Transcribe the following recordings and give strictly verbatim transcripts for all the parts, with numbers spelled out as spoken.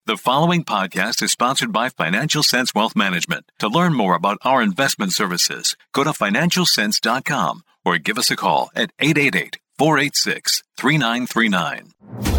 The following podcast is sponsored by Financial Sense Wealth Management. To learn more about our investment services, go to financial sense dot com or give us a call at eight eight eight, four eight six, three nine three nine.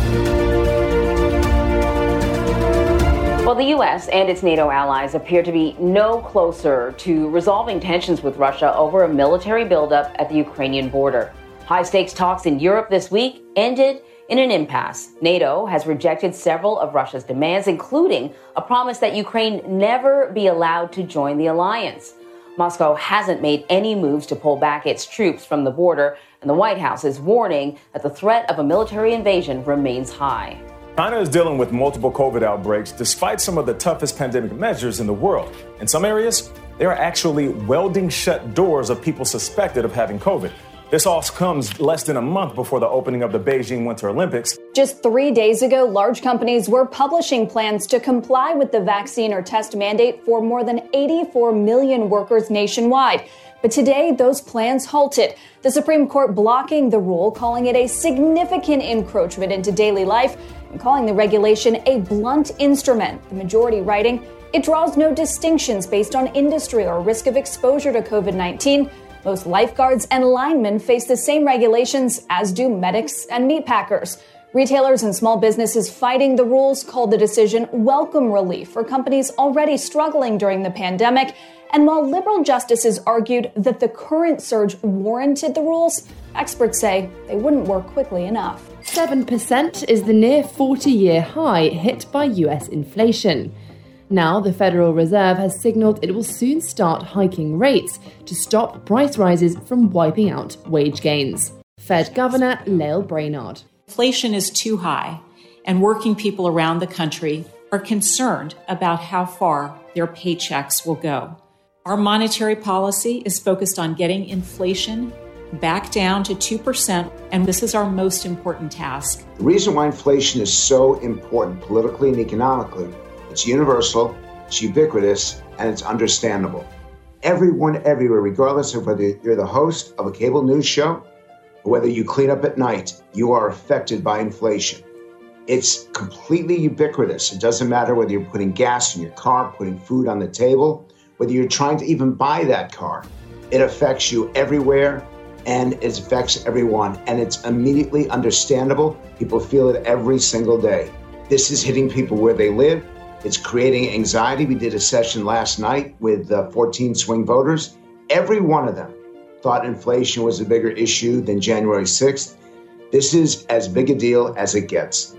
Well, the U S and its NATO allies appear to be no closer to resolving tensions with Russia over a military buildup at the Ukrainian border. High-stakes talks in Europe this week ended in an impasse. NATO has rejected several of Russia's demands, including a promise that Ukraine never be allowed to join the alliance. Moscow hasn't made any moves to pull back its troops from the border, and the White House is warning that the threat of a military invasion remains high. China is dealing with multiple COVID outbreaks despite some of the toughest pandemic measures in the world. In some areas, they are actually welding shut doors of people suspected of having COVID. This all comes less than a month before the opening of the Beijing Winter Olympics. Just three days ago, large companies were publishing plans to comply with the vaccine or test mandate for more than eighty-four million workers nationwide. But today, those plans halted. The Supreme Court blocking the rule, calling it a significant encroachment into daily life and calling the regulation a blunt instrument. The majority writing, it draws no distinctions based on industry or risk of exposure to COVID nineteen. Most lifeguards and linemen face the same regulations as do medics and meatpackers. Retailers and small businesses fighting the rules called the decision welcome relief for companies already struggling during the pandemic. And while liberal justices argued that the current surge warranted the rules, experts say they wouldn't work quickly enough. seven percent is the near forty-year high hit by U S inflation. Now, the Federal Reserve has signaled it will soon start hiking rates to stop price rises from wiping out wage gains. Fed Governor Lael Brainard. Inflation is too high, and working people around the country are concerned about how far their paychecks will go. Our monetary policy is focused on getting inflation back down to two percent, and this is our most important task. The reason why inflation is so important politically and economically, it's universal, it's ubiquitous, and it's understandable. Everyone everywhere, regardless of whether you're the host of a cable news show or whether you clean up at night, you are affected by inflation. It's completely ubiquitous. It doesn't matter whether you're putting gas in your car, putting food on the table, whether you're trying to even buy that car. It affects you everywhere, and it affects everyone, and it's immediately understandable. People feel it every single day. This is hitting people where they live. It's creating anxiety. We did a session last night with uh, fourteen swing voters. Every one of them thought inflation was a bigger issue than January sixth. This is as big a deal as it gets.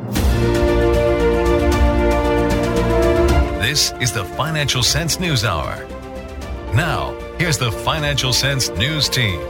This is the Financial Sense News Hour. Now, here's the Financial Sense News Team.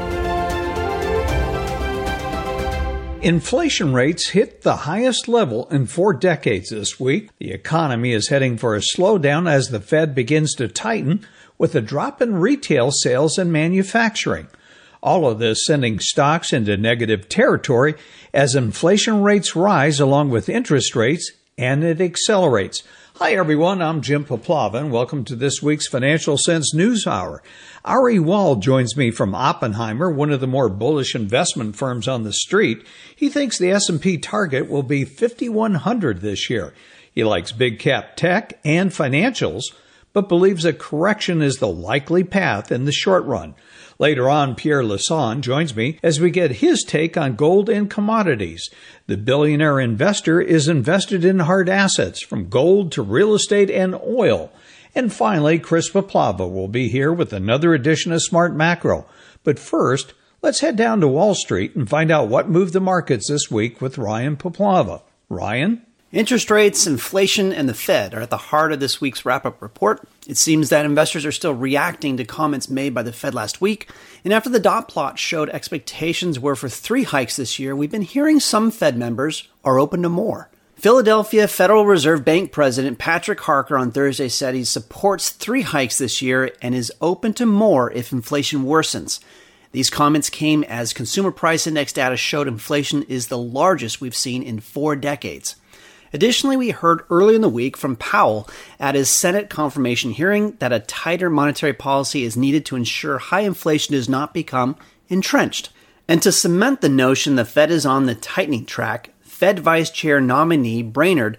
Inflation rates hit the highest level in four decades this week. The economy is heading for a slowdown as the Fed begins to tighten, with a drop in retail sales and manufacturing. All of this sending stocks into negative territory as inflation rates rise along with interest rates, and it accelerates. Hi, everyone. I'm Jim Poplava, and welcome to this week's Financial Sense News Hour. Ari Wall joins me from Oppenheimer, one of the more bullish investment firms on the street. He thinks the S and P target will be fifty-one hundred this year. He likes big cap tech and financials, but believes a correction is the likely path in the short run. Later on, Pierre Lassonde joins me as we get his take on gold and commodities. The billionaire investor is invested in hard assets, from gold to real estate and oil. And finally, Chris Poplava will be here with another edition of Smart Macro. But first, let's head down to Wall Street and find out what moved the markets this week with Ryan Poplava. Ryan? Interest rates, inflation, and the Fed are at the heart of this week's wrap-up report. It seems that investors are still reacting to comments made by the Fed last week. And after the dot plot showed expectations were for three hikes this year, we've been hearing some Fed members are open to more. Philadelphia Federal Reserve Bank President Patrick Harker on Thursday said he supports three hikes this year and is open to more if inflation worsens. These comments came as consumer price index data showed inflation is the largest we've seen in four decades. Additionally, we heard early in the week from Powell at his Senate confirmation hearing that a tighter monetary policy is needed to ensure high inflation does not become entrenched. And to cement the notion the Fed is on the tightening track, Fed Vice Chair nominee Brainard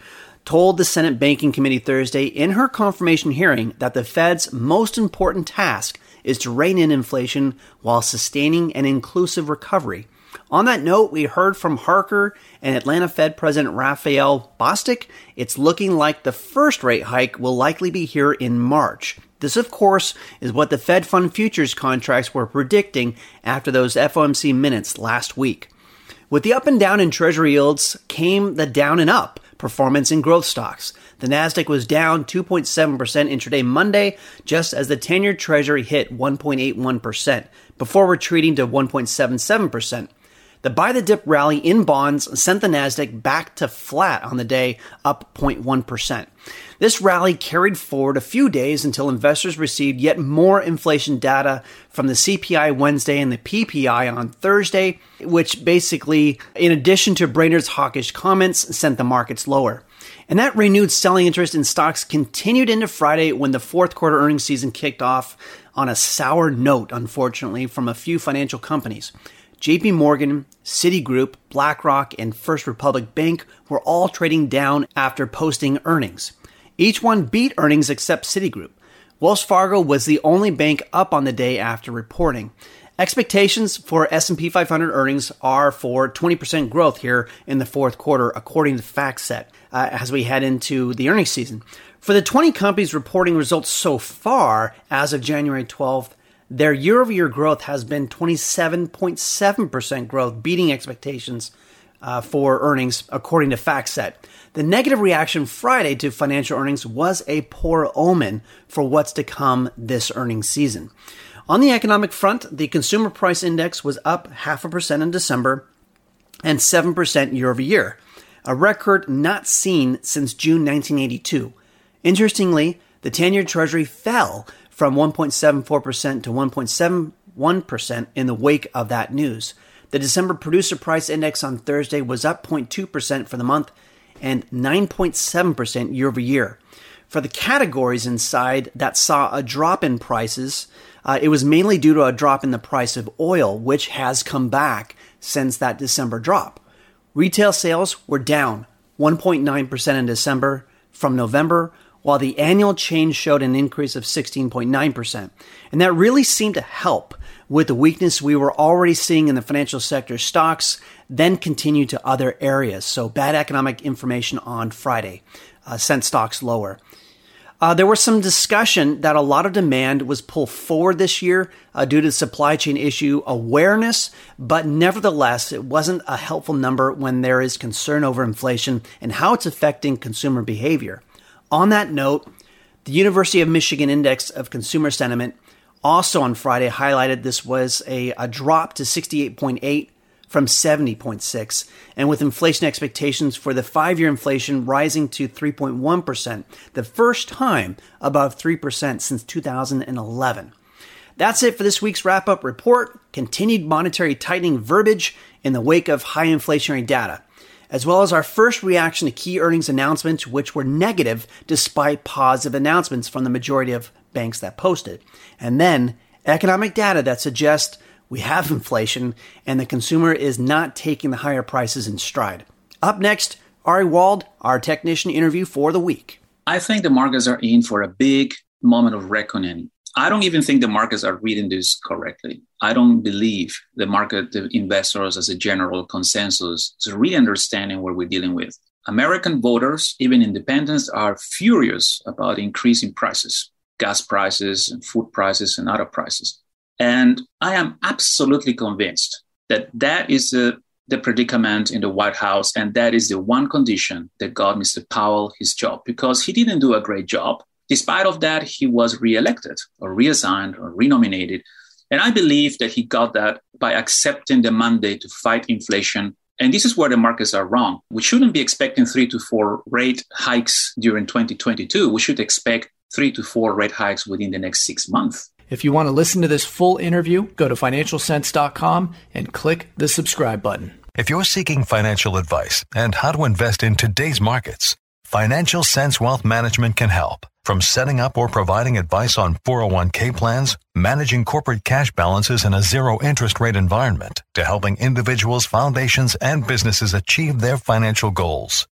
told the Senate Banking Committee Thursday in her confirmation hearing that the Fed's most important task is to rein in inflation while sustaining an inclusive recovery. On that note, we heard from Harker and Atlanta Fed President Raphael Bostic. It's looking like the first rate hike will likely be here in March. This, of course, is what the Fed Fund futures contracts were predicting after those F O M C minutes last week. With the up and down in Treasury yields came the down and up performance in growth stocks. The Nasdaq was down two point seven percent intraday Monday, just as the ten-year Treasury hit one point eight one percent, before retreating to one point seven seven percent. The buy-the-dip rally in bonds sent the Nasdaq back to flat on the day, up zero point one percent. This rally carried forward a few days until investors received yet more inflation data from the C P I Wednesday and the P P I on Thursday, which basically, in addition to Brainerd's hawkish comments, sent the markets lower. And that renewed selling interest in stocks continued into Friday when the fourth quarter earnings season kicked off on a sour note, unfortunately, from a few financial companies. J P Morgan, Citigroup, BlackRock, and First Republic Bank were all trading down after posting earnings. Each one beat earnings except Citigroup. Wells Fargo was the only bank up on the day after reporting. Expectations for S and P five hundred earnings are for twenty percent growth here in the fourth quarter, according to FactSet, uh, as we head into the earnings season. For the twenty companies reporting results so far, as of January twelfth, their year-over-year growth has been twenty-seven point seven percent growth, beating expectations uh, for earnings, according to FactSet. The negative reaction Friday to financial earnings was a poor omen for what's to come this earnings season. On the economic front, the Consumer Price Index was up half a percent in December and seven percent year-over-year, a record not seen since June nineteen eighty-two. Interestingly, the ten-year Treasury fell from one point seven four percent to one point seven one percent in the wake of that news. The December Producer Price Index on Thursday was up zero point two percent for the month and nine point seven percent year over year. For the categories inside that saw a drop in prices, uh, it was mainly due to a drop in the price of oil, which has come back since that December drop. Retail sales were down one point nine percent in December from November, while the annual change showed an increase of sixteen point nine percent. And that really seemed to help with the weakness we were already seeing in the financial sector stocks, then continued to other areas. So bad economic information on Friday uh, sent stocks lower. Uh, there was some discussion that a lot of demand was pulled forward this year uh, due to supply chain issue awareness, but nevertheless, it wasn't a helpful number when there is concern over inflation and how it's affecting consumer behavior. On that note, the University of Michigan Index of Consumer Sentiment also on Friday highlighted this was a, a drop to sixty-eight point eight from seventy point six, and with inflation expectations for the five-year inflation rising to three point one percent, the first time above three percent since two thousand eleven. That's it for this week's wrap-up report. Continued monetary tightening verbiage in the wake of high inflationary data, as well as our first reaction to key earnings announcements, which were negative despite positive announcements from the majority of banks that posted. And then economic data that suggests we have inflation and the consumer is not taking the higher prices in stride. Up next, Ari Wald, our technician interview for the week. I think the markets are in for a big moment of reckoning. I don't even think the markets are reading this correctly. I don't believe the market, the investors as a general consensus is really understanding what we're dealing with. American voters, even independents, are furious about increasing prices, gas prices and food prices and other prices. And I am absolutely convinced that that is the, the predicament in the White House, and that is the one condition that got Mister Powell his job, because he didn't do a great job. Despite of that, he was reelected or reassigned or renominated. And I believe that he got that by accepting the mandate to fight inflation. And this is where the markets are wrong. We shouldn't be expecting three to four rate hikes during twenty twenty-two. We should expect three to four rate hikes within the next six months. If you want to listen to this full interview, go to financial sense dot com and click the subscribe button. If you're seeking financial advice and how to invest in today's markets, Financial Sense Wealth Management can help. From setting up or providing advice on four oh one k plans, managing corporate cash balances in a zero interest rate environment, to helping individuals, foundations, and businesses achieve their financial goals.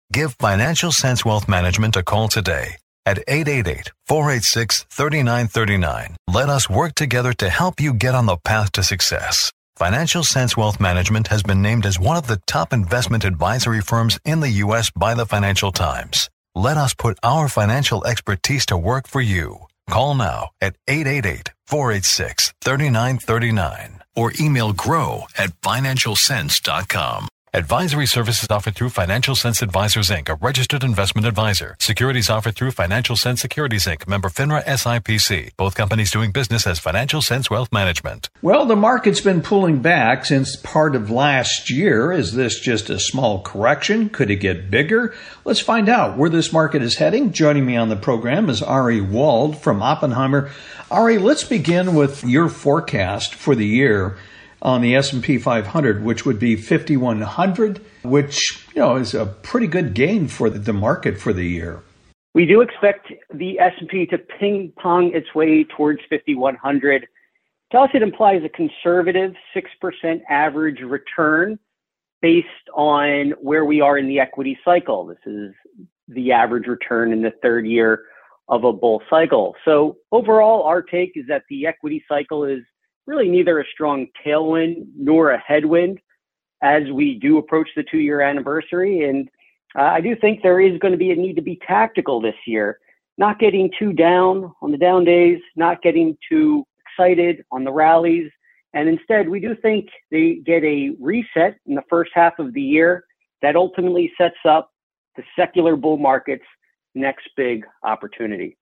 Give Financial Sense Wealth Management a call today at eight eight eight, four eight six, three nine three nine. Let us work together to help you get on the path to success. Financial Sense Wealth Management has been named as one of the top investment advisory firms in the U S by the Financial Times. Let us put our financial expertise to work for you. Call now at eight eight eight, four eight six, three nine three nine or email grow at financial sense dot com. Advisory services offered through Financial Sense Advisors, Incorporated, a registered investment advisor. Securities offered through Financial Sense Securities, Incorporated, member FINRA S I P C. Both companies doing business as Financial Sense Wealth Management. Well, the market's been pulling back since part of last year. Is this just a small correction? Could it get bigger? Let's find out where this market is heading. Joining me on the program is Ari Wald from Oppenheimer. Ari, let's begin with your forecast for the year on the S and P five hundred, which would be fifty-one hundred, which, you know, is a pretty good gain for the market for the year. We do expect the S and P to ping pong its way towards fifty-one hundred. To us, it implies a conservative six percent average return based on where we are in the equity cycle. This is the average return in the third year of a bull cycle. So overall, our take is that the equity cycle is really neither a strong tailwind nor a headwind as we do approach the two-year anniversary. And uh, I do think there is going to be a need to be tactical this year, not getting too down on the down days, not getting too excited on the rallies. And instead, we do think they get a reset in the first half of the year that ultimately sets up the secular bull market's next big opportunity.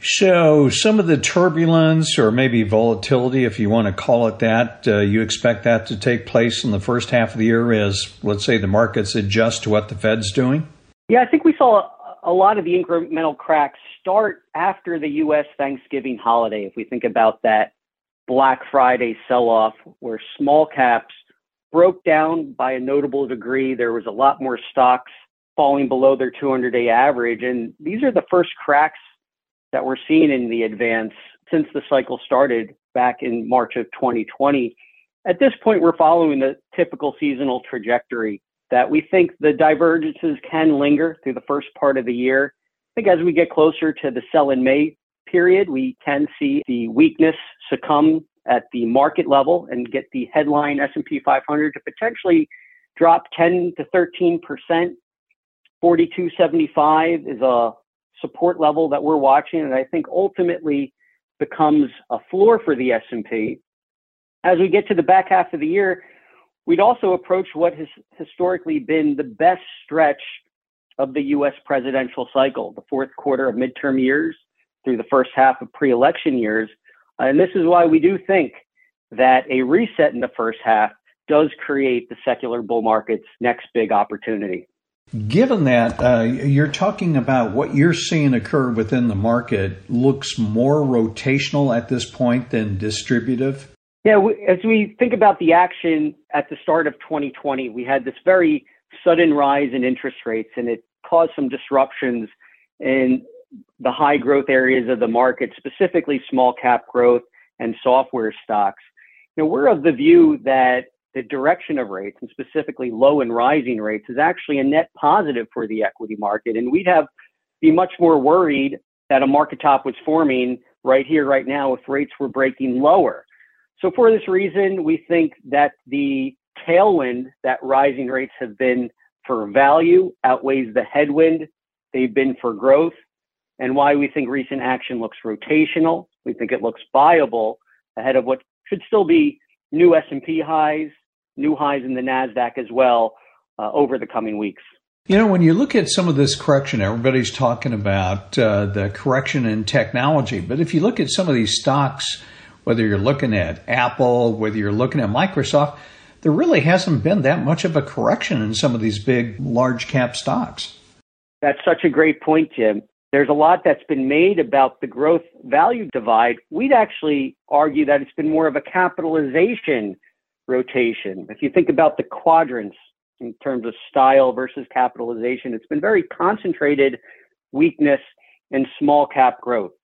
So some of the turbulence or maybe volatility, if you want to call it that, uh, you expect that to take place in the first half of the year as, let's say, the markets adjust to what the Fed's doing? Yeah, I think we saw a lot of the incremental cracks start after the U S Thanksgiving holiday. If we think about that Black Friday sell-off where small caps broke down by a notable degree, there was a lot more stocks falling below their two hundred day average. And these are the first cracks that we're seeing in the advance since the cycle started back in March of twenty twenty. At this point, we're following the typical seasonal trajectory that we think the divergences can linger through the first part of the year. I think as we get closer to the sell in May period, we can see the weakness succumb at the market level and get the headline S and P five hundred to potentially drop ten to thirteen percent. forty-two seventy-five is a support level that we're watching, and I think ultimately becomes a floor for the S and P. As we get to the back half of the year, we'd also approach what has historically been the best stretch of the U S presidential cycle, the fourth quarter of midterm years through the first half of pre-election years. And this is why we do think that a reset in the first half does create the secular bull market's next big opportunity. Given that, uh, you're talking about what you're seeing occur within the market looks more rotational at this point than distributive? Yeah, we, as we think about the action at the start of twenty twenty, we had this very sudden rise in interest rates, and it caused some disruptions in the high growth areas of the market, specifically small cap growth and software stocks. You know, we're of the view that the direction of rates, and specifically low and rising rates, is actually a net positive for the equity market. And we'd have be much more worried that a market top was forming right here, right now, if rates were breaking lower. So for this reason, we think that the tailwind that rising rates have been for value outweighs the headwind they've been for growth, and why we think recent action looks rotational. We think it looks viable ahead of what should still be new S and P highs, new highs in the NASDAQ as well uh, over the coming weeks. You know, when you look at some of this correction, everybody's talking about uh, the correction in technology. But if you look at some of these stocks, whether you're looking at Apple, whether you're looking at Microsoft, there really hasn't been that much of a correction in some of these big, large cap stocks. That's such a great point, Jim. There's a lot that's been made about the growth value divide. We'd actually argue that it's been more of a capitalization rotation. If you think about the quadrants in terms of style versus capitalization, it's been very concentrated weakness in small cap growth.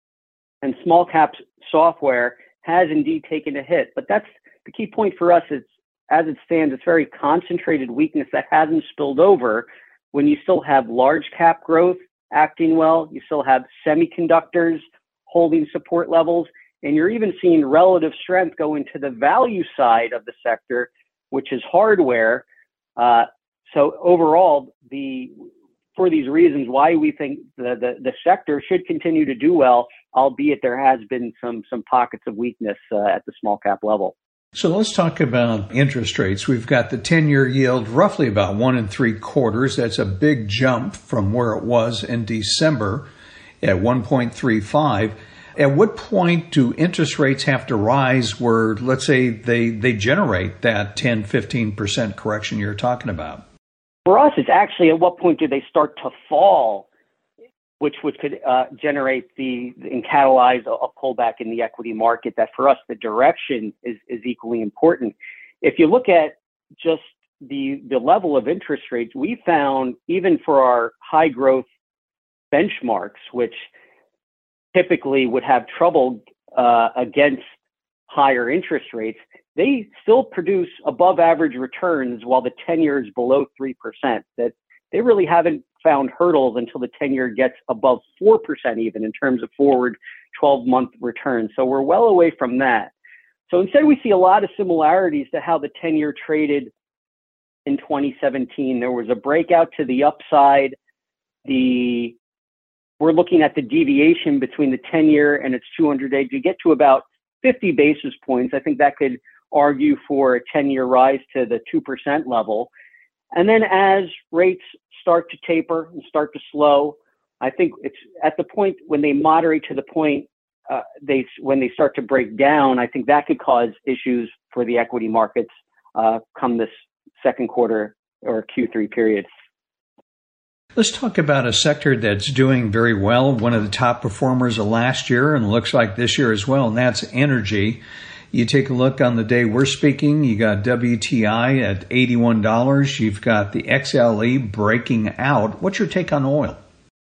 And small cap software has indeed taken a hit. But that's the key point for us. It's, as it stands, it's very concentrated weakness that hasn't spilled over when you still have large cap growth acting well, you still have semiconductors holding support levels, and you're even seeing relative strength go into the value side of the sector, which is hardware. Uh, so overall, the for these reasons, why we think the, the, the sector should continue to do well, albeit there has been some some pockets of weakness uh, at the small cap level. So let's talk about interest rates. We've got the ten-year yield roughly about one and three quarters. That's a big jump from where it was in December at one point three five. At what point do interest rates have to rise where, let's say, they, they generate that ten, fifteen percent correction you're talking about? For us, it's actually at what point do they start to fall, which which could uh, generate the and catalyze a, a pullback in the equity market. That for us, the direction is, is equally important. If you look at just the the level of interest rates, we found even for our high growth benchmarks, which typically would have trouble uh, against higher interest rates, they still produce above average returns while the ten year is below three percent. That they really haven't found hurdles until the ten year gets above four percent even in terms of forward twelve month returns. So we're well away from that. So instead we see a lot of similarities to how the ten year traded in twenty seventeen. There was a breakout to the upside. The We're looking at the deviation between the ten year and its two hundred day to get to about fifty basis points. I think that could argue for a ten year rise to the two percent level. And then as rates start to taper and start to slow, I think it's at the point when they moderate to the point uh, they when they start to break down, I think that could cause issues for the equity markets uh, come this second quarter or Q three period. Let's talk about a sector that's doing very well, one of the top performers of last year and looks like this year as well, and that's energy. You take a look on the day we're speaking, you got W T I at eighty-one dollars. You've got the X L E breaking out. What's your take on oil?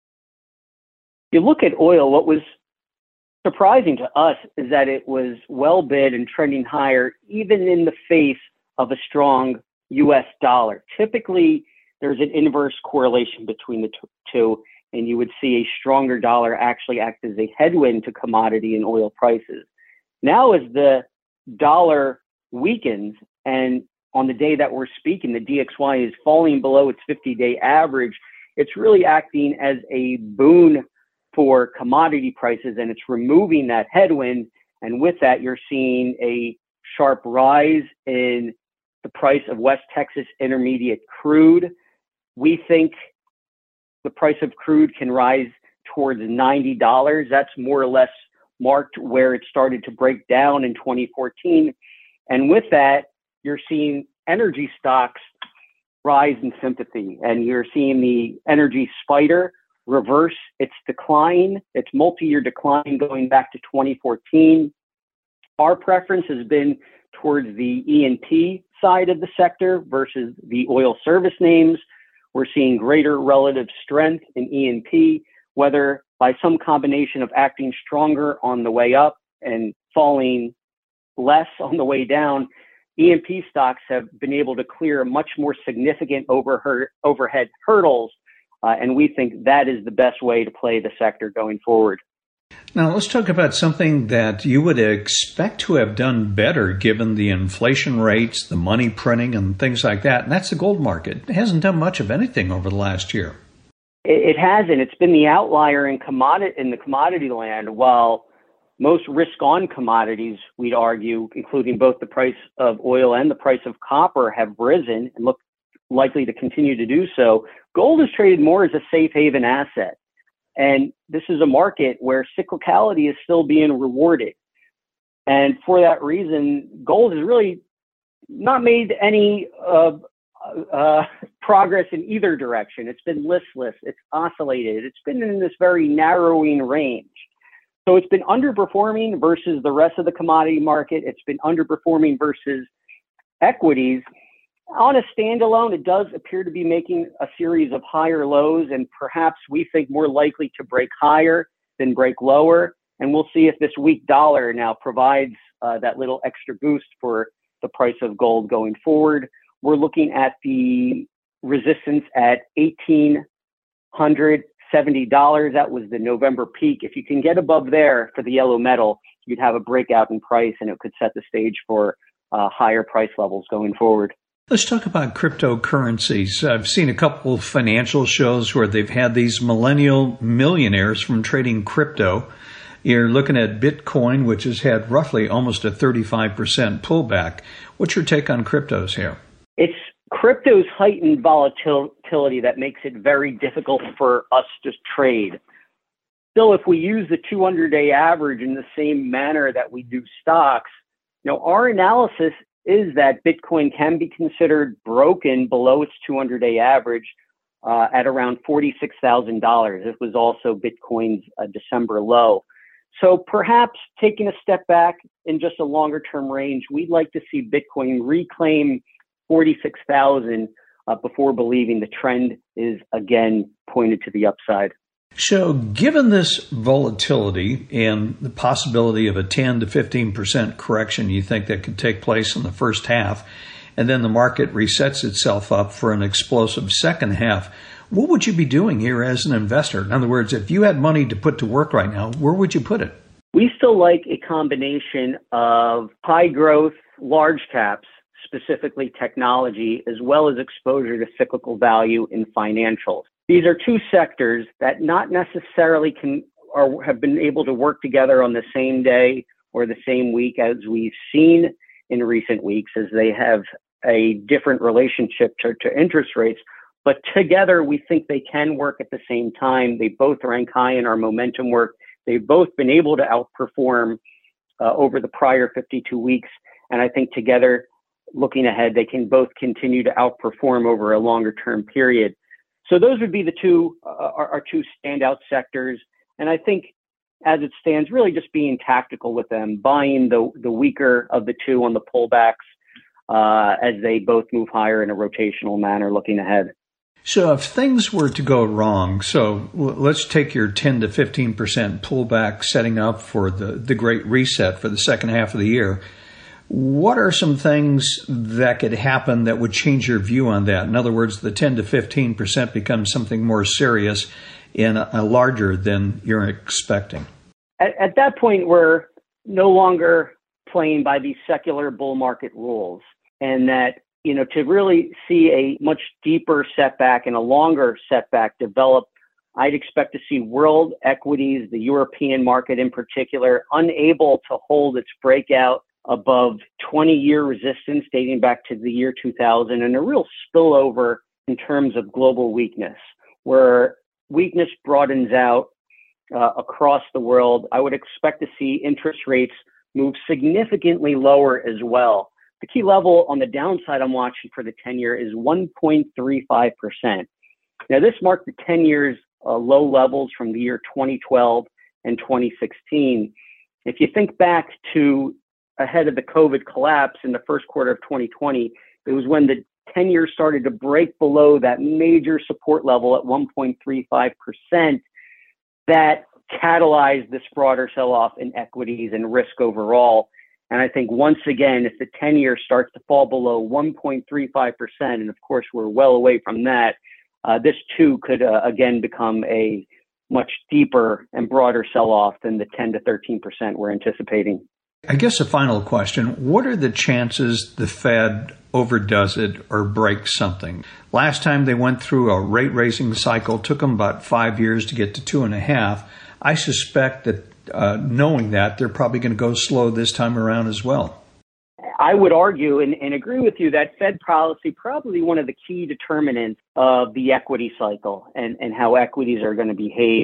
You look at oil, what was surprising to us is that it was well bid and trending higher, even in the face of a strong U S dollar. Typically, there's an inverse correlation between the t- two, and you would see a stronger dollar actually act as a headwind to commodity and oil prices. Now, as the dollar weakens, and on the day that we're speaking, the D X Y is falling below its fifty day average, it's really acting as a boon for commodity prices, and it's removing that headwind. And with that, you're seeing a sharp rise in the price of West Texas Intermediate crude. We think the price of crude can rise towards ninety dollars. That's more or less marked where it started to break down in twenty fourteen. And with that, you're seeing energy stocks rise in sympathy. And you're seeing the energy spider reverse its decline, its multi-year decline going back to twenty fourteen. Our preference has been towards the E and P side of the sector versus the oil service names. We're seeing greater relative strength in E and P, whether by some combination of acting stronger on the way up and falling less on the way down. E and P stocks have been able to clear much more significant over overhead hurdles, uh, and we think that is the best way to play the sector going forward. Now, let's talk about something that you would expect to have done better given the inflation rates, the money printing, and things like that, and that's the gold market. It hasn't done much of anything over the last year. It, it hasn't. It's been the outlier in commodity in the commodity land, while most risk-on commodities, we'd argue, including both the price of oil and the price of copper, have risen and look likely to continue to do so. Gold is traded more as a safe haven asset. And this is a market where cyclicality is still being rewarded. And for that reason, gold has really not made any uh, uh, progress in either direction. It's been listless. It's oscillated. It's been in this very narrowing range. So it's been underperforming versus the rest of the commodity market. It's been underperforming versus equities. On a standalone, it does appear to be making a series of higher lows, and perhaps we think more likely to break higher than break lower. And we'll see if this weak dollar now provides uh, that little extra boost for the price of gold going forward. We're looking at the resistance at eighteen seventy dollars. That was the November peak. If you can get above there for the yellow metal, you'd have a breakout in price, and it could set the stage for uh, higher price levels going forward. Let's talk about cryptocurrencies. I've seen a couple of financial shows where they've had these millennial millionaires from trading crypto. You're looking at Bitcoin, which has had roughly almost a thirty-five percent pullback. What's your take on cryptos here? It's crypto's heightened volatility that makes it very difficult for us to trade. Still, if we use the two hundred day average in the same manner that we do stocks, you know, our analysis is that Bitcoin can be considered broken below its two hundred day average uh, at around forty-six thousand dollars. This was also Bitcoin's uh, December low. So perhaps taking a step back in just a longer term range, we'd like to see Bitcoin reclaim forty-six thousand uh, before believing the trend is again pointed to the upside. So given this volatility and the possibility of a ten to fifteen percent correction you think that could take place in the first half, and then the market resets itself up for an explosive second half, what would you be doing here as an investor? In other words, if you had money to put to work right now, where would you put it? We still like a combination of high growth, large caps, specifically technology, as well as exposure to cyclical value in financials. These are two sectors that not necessarily can or have been able to work together on the same day or the same week, as we've seen in recent weeks, as they have a different relationship to, to interest rates. But together, we think they can work at the same time. They both rank high in our momentum work. They've both been able to outperform uh, over the prior fifty-two weeks. And I think together, looking ahead, they can both continue to outperform over a longer term period. So those would be the two, uh, our, our two standout sectors. And I think as it stands, really just being tactical with them, buying the, the weaker of the two on the pullbacks uh, as they both move higher in a rotational manner looking ahead. So if things were to go wrong, so let's take your ten to fifteen percent pullback setting up for the, the great reset for the second half of the year. What are some things that could happen that would change your view on that? In other words, the ten to fifteen percent becomes something more serious and a larger than you're expecting. At, at that point, we're no longer playing by these secular bull market rules, and that, you know, to really see a much deeper setback and a longer setback develop, I'd expect to see world equities, the European market in particular, unable to hold its breakout above twenty-year resistance dating back to the year two thousand, and a real spillover in terms of global weakness, where weakness broadens out uh, across the world. I would expect to see interest rates move significantly lower as well. The key level on the downside I'm watching for the ten-year is one point three five percent. Now, this marked the ten years uh, low levels from the year twenty twelve and twenty sixteen. If you think back to ahead of the COVID collapse in the first quarter of twenty twenty, it was when the ten year started to break below that major support level at one point three five percent that catalyzed this broader sell-off in equities and risk overall. And I think once again, if the ten year starts to fall below one point three five percent, and of course we're well away from that, uh, this too could uh, again become a much deeper and broader sell-off than the ten to thirteen percent we're anticipating. I guess a final question. What are the chances the Fed overdoes it or breaks something? Last time they went through a rate-raising cycle, took them about five years to get to two and a half. I suspect that uh, knowing that, they're probably going to go slow this time around as well. I would argue and, and agree with you that Fed policy probably one of the key determinants of the equity cycle and, and how equities are going to behave.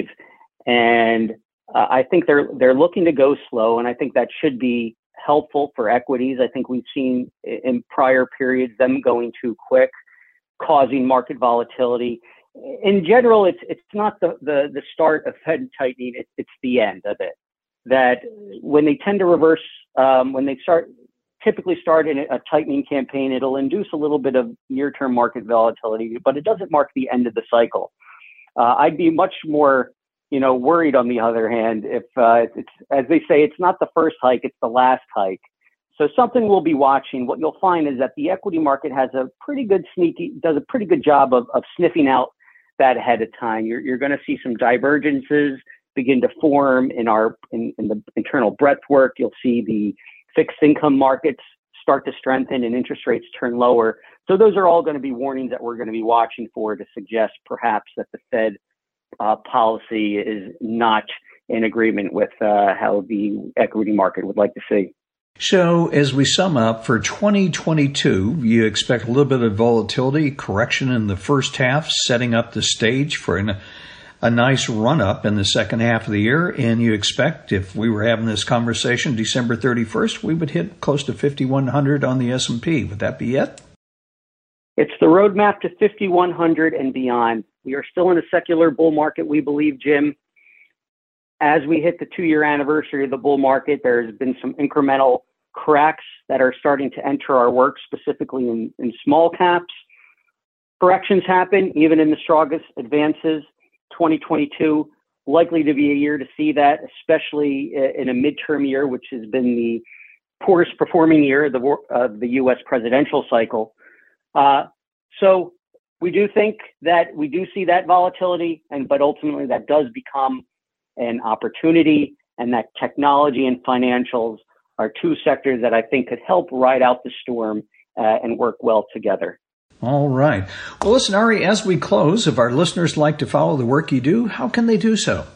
And Uh, I think they're they're looking to go slow, and I think that should be helpful for equities. I think we've seen in prior periods them going too quick, causing market volatility. In general, it's it's not the the, the start of Fed tightening; it's it's the end of it. That when they tend to reverse, um, when they start typically start in a tightening campaign, it'll induce a little bit of near-term market volatility, but it doesn't mark the end of the cycle. Uh, I'd be much more you know, worried on the other hand, if uh, it's, as they say, it's not the first hike, it's the last hike. So something we'll be watching. What you'll find is that the equity market has a pretty good sneaky, does a pretty good job of, of sniffing out that ahead of time. You're, you're going to see some divergences begin to form in our in, in the internal breadth work. You'll see the fixed income markets start to strengthen and interest rates turn lower. So those are all going to be warnings that we're going to be watching for to suggest perhaps that the Fed uh, policy is not in agreement with uh, how the equity market would like to see. So as we sum up, for twenty twenty-two, you expect a little bit of volatility, correction in the first half, setting up the stage for an, a nice run-up in the second half of the year. And you expect, if we were having this conversation December thirty-first, we would hit close to fifty-one hundred on the S and P. Would that be it? It's the roadmap to fifty-one hundred and beyond. We are still in a secular bull market, we believe, Jim. As we hit the two-year anniversary of the bull market, there's been some incremental cracks that are starting to enter our work, specifically in, in small caps. Corrections happen even in the strongest advances. twenty twenty-two likely to be a year to see that, especially in a midterm year, which has been the poorest performing year of the, uh, the U S presidential cycle. Uh, so we do think that we do see that volatility, and but ultimately that does become an opportunity, and that technology and financials are two sectors that I think could help ride out the storm uh, and work well together. All right. Well, listen, Ari, as we close, if our listeners like to follow the work you do, how can they do so?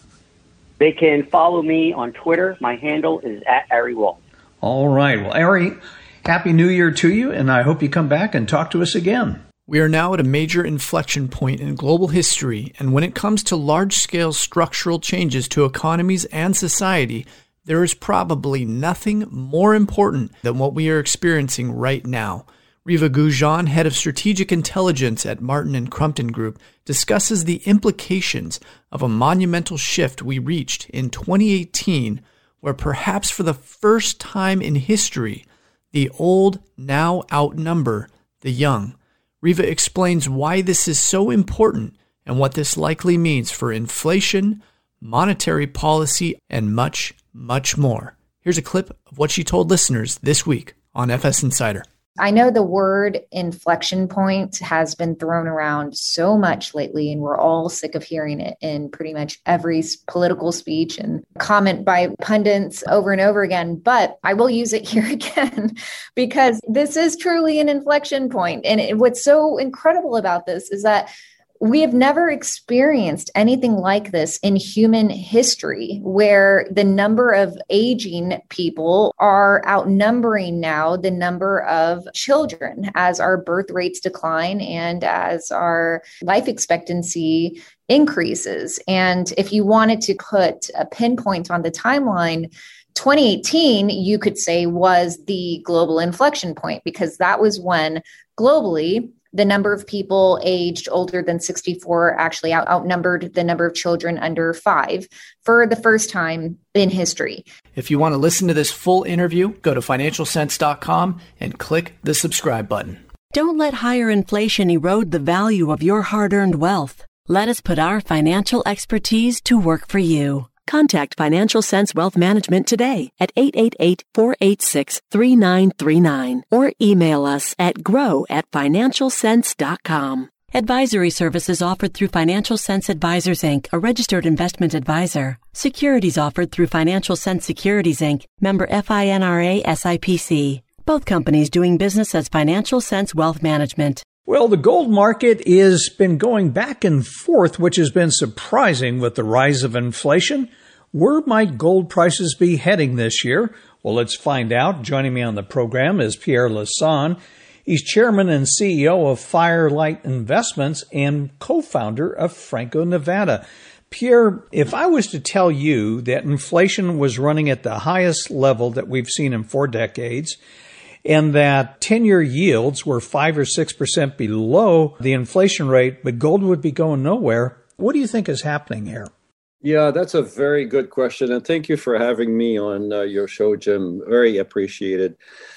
They can follow me on Twitter. My handle is at Ari Wall. All right. Well, Ari, Happy New Year to you, and I hope you come back and talk to us again. We are now at a major inflection point in global history, and when it comes to large-scale structural changes to economies and society, there is probably nothing more important than what we are experiencing right now. Riva Gujan, head of strategic intelligence at Martin and Crumpton Group, discusses the implications of a monumental shift we reached in twenty eighteen, where perhaps for the first time in history, the old now outnumber the young. Riva explains why this is so important and what this likely means for inflation, monetary policy, and much, much more. Here's a clip of what she told listeners this week on F S Insider. I know the word inflection point has been thrown around so much lately, and we're all sick of hearing it in pretty much every political speech and comment by pundits over and over again. But I will use it here again because this is truly an inflection point. And it, what's so incredible about this is that we have never experienced anything like this in human history, where the number of aging people are outnumbering now the number of children as our birth rates decline and as our life expectancy increases. And if you wanted to put a pinpoint on the timeline, twenty eighteen, you could say, was the global inflection point, because that was when globally the number of people aged older than sixty-four actually out- outnumbered the number of children under five for the first time in history. If you want to listen to this full interview, go to financial sense dot com and click the subscribe button. Don't let higher inflation erode the value of your hard-earned wealth. Let us put our financial expertise to work for you. Contact Financial Sense Wealth Management today at eight eight eight, four eight six, three nine three nine or email us at grow at financial sense dot com. Advisory services offered through Financial Sense Advisors, Incorporated, a registered investment advisor. Securities offered through Financial Sense Securities, Incorporated, member FINRA S I P C. Both companies doing business as Financial Sense Wealth Management. Well, the gold market has been going back and forth, which has been surprising with the rise of inflation. Where might gold prices be heading this year? Well, let's find out. Joining me on the program is Pierre Lassonde. He's chairman and C E O of Firelight Investments and co-founder of Franco-Nevada. Pierre, if I was to tell you that inflation was running at the highest level that we've seen in four decades, and that ten-year yields were five or six percent below the inflation rate, but gold would be going nowhere, what do you think is happening here? Yeah, that's a very good question. And thank you for having me on uh, your show, Jim. Very appreciated.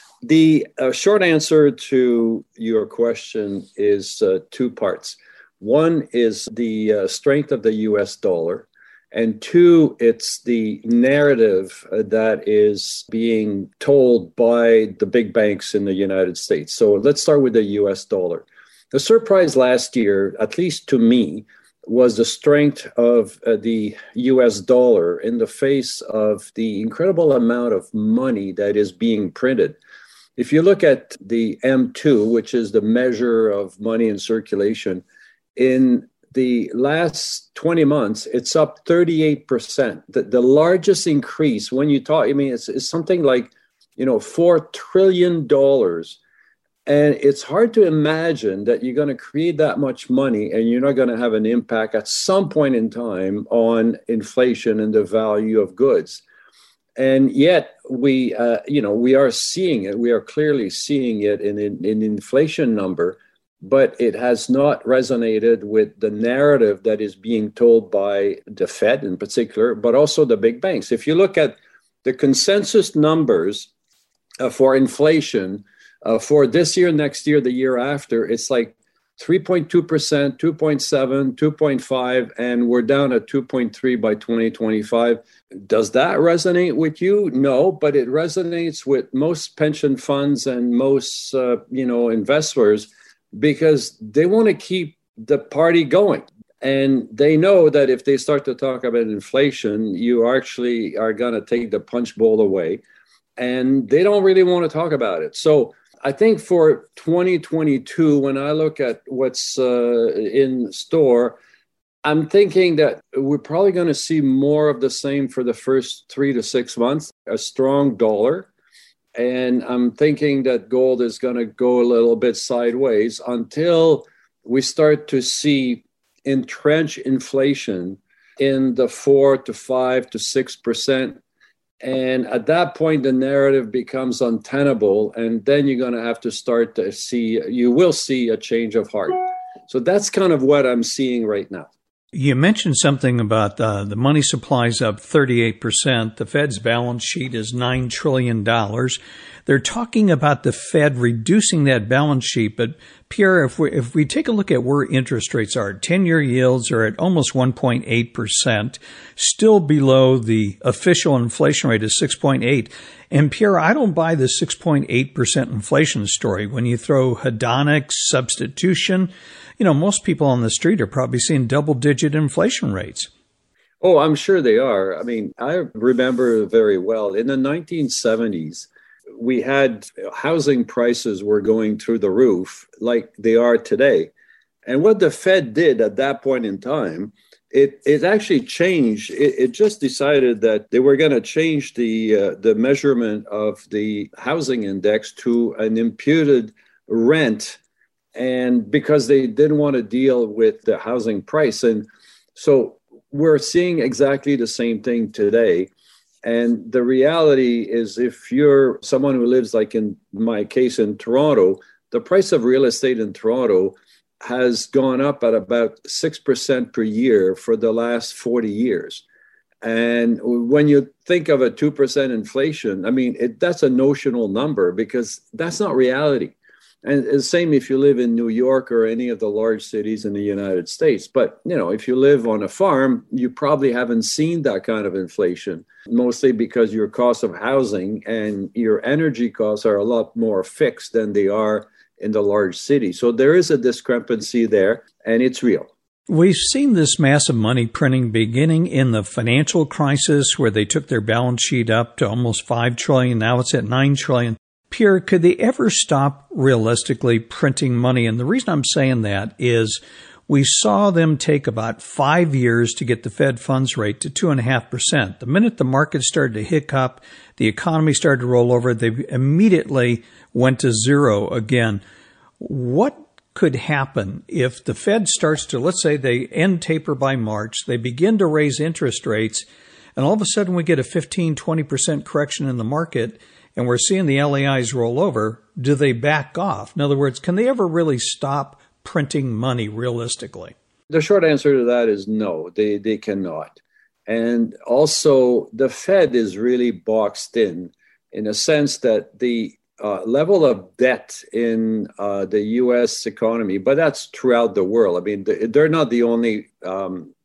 The uh, short answer to your question is uh, two parts. One is the uh, strength of the U S dollar. And two, it's the narrative that is being told by the big banks in the United States. So let's start with the U S dollar. The surprise last year, at least to me, was the strength of uh, the U S dollar in the face of the incredible amount of money that is being printed. If you look at the M two, which is the measure of money in circulation, in the last twenty months, it's up thirty-eight percent. The, the largest increase when you talk, I mean, it's, it's something like, you know, four trillion dollars. And it's hard to imagine that you're going to create that much money and you're not going to have an impact at some point in time on inflation and the value of goods. And yet we, uh, you know, we are seeing it. We are clearly seeing it in an in, in inflation number, but it has not resonated with the narrative that is being told by the Fed in particular, but also the big banks. If you look at the consensus numbers uh, for inflation, Uh, for this year, next year, the year after, it's like three point two percent, two point seven, two point five, and we're down at two point three by twenty twenty-five. Does that resonate with you? No, but it resonates with most pension funds and most, uh, you know, investors because they want to keep the party going. And they know that if they start to talk about inflation, you actually are going to take the punch bowl away. And they don't really want to talk about it. So I think for twenty twenty-two, when I look at what's uh, in store, I'm thinking that we're probably going to see more of the same for the first three to six months, a strong dollar. And I'm thinking that gold is going to go a little bit sideways until we start to see entrenched inflation in the four to five to six percent. And at that point, the narrative becomes untenable. And then you're going to have to start to see, you will see a change of heart. So that's kind of what I'm seeing right now. You mentioned something about uh, the money supply's up thirty-eight percent. The Fed's balance sheet is nine trillion dollars. They're talking about the Fed reducing that balance sheet. But Pierre, if we, if we take a look at where interest rates are, ten-year yields are at almost one point eight percent, still below the official inflation rate of six point eight. And Pierre, I don't buy the six point eight percent inflation story. When you throw hedonics, substitution, you know, most people on the street are probably seeing double-digit inflation rates. Oh, I'm sure they are. I mean, I remember very well in the nineteen seventies, we had housing prices were going through the roof like they are today. And what the Fed did at that point in time, it, it actually changed. It, it just decided that they were going to change the uh, the measurement of the housing index to an imputed rent, and because they didn't want to deal with the housing price. And so we're seeing exactly the same thing today. And the reality is, if you're someone who lives, like in my case in Toronto, the price of real estate in Toronto has gone up at about six percent per year for the last forty years. And when you think of a two percent inflation, I mean, it, that's a notional number because that's not reality. And the same if you live in New York or any of the large cities in the United States. But, you know, if you live on a farm, you probably haven't seen that kind of inflation, mostly because your cost of housing and your energy costs are a lot more fixed than they are in the large city. So there is a discrepancy there, and it's real. We've seen this massive money printing beginning in the financial crisis, where they took their balance sheet up to almost five trillion dollars. Now it's at nine trillion dollars. Pierre, could they ever stop realistically printing money? And the reason I'm saying that is we saw them take about five years to get the Fed funds rate to two point five percent. The minute the market started to hiccup, the economy started to roll over, they immediately went to zero again. What could happen if the Fed starts to, let's say they end taper by March, they begin to raise interest rates, and all of a sudden we get a fifteen, twenty percent correction in the market, and we're seeing the L A Is roll over? Do they back off? In other words, can they ever really stop printing money realistically? The short answer to that is no, they, they cannot. And also, the Fed is really boxed in, in a sense that the uh, level of debt in uh, the U S economy, but that's throughout the world. I mean, they're not the only um,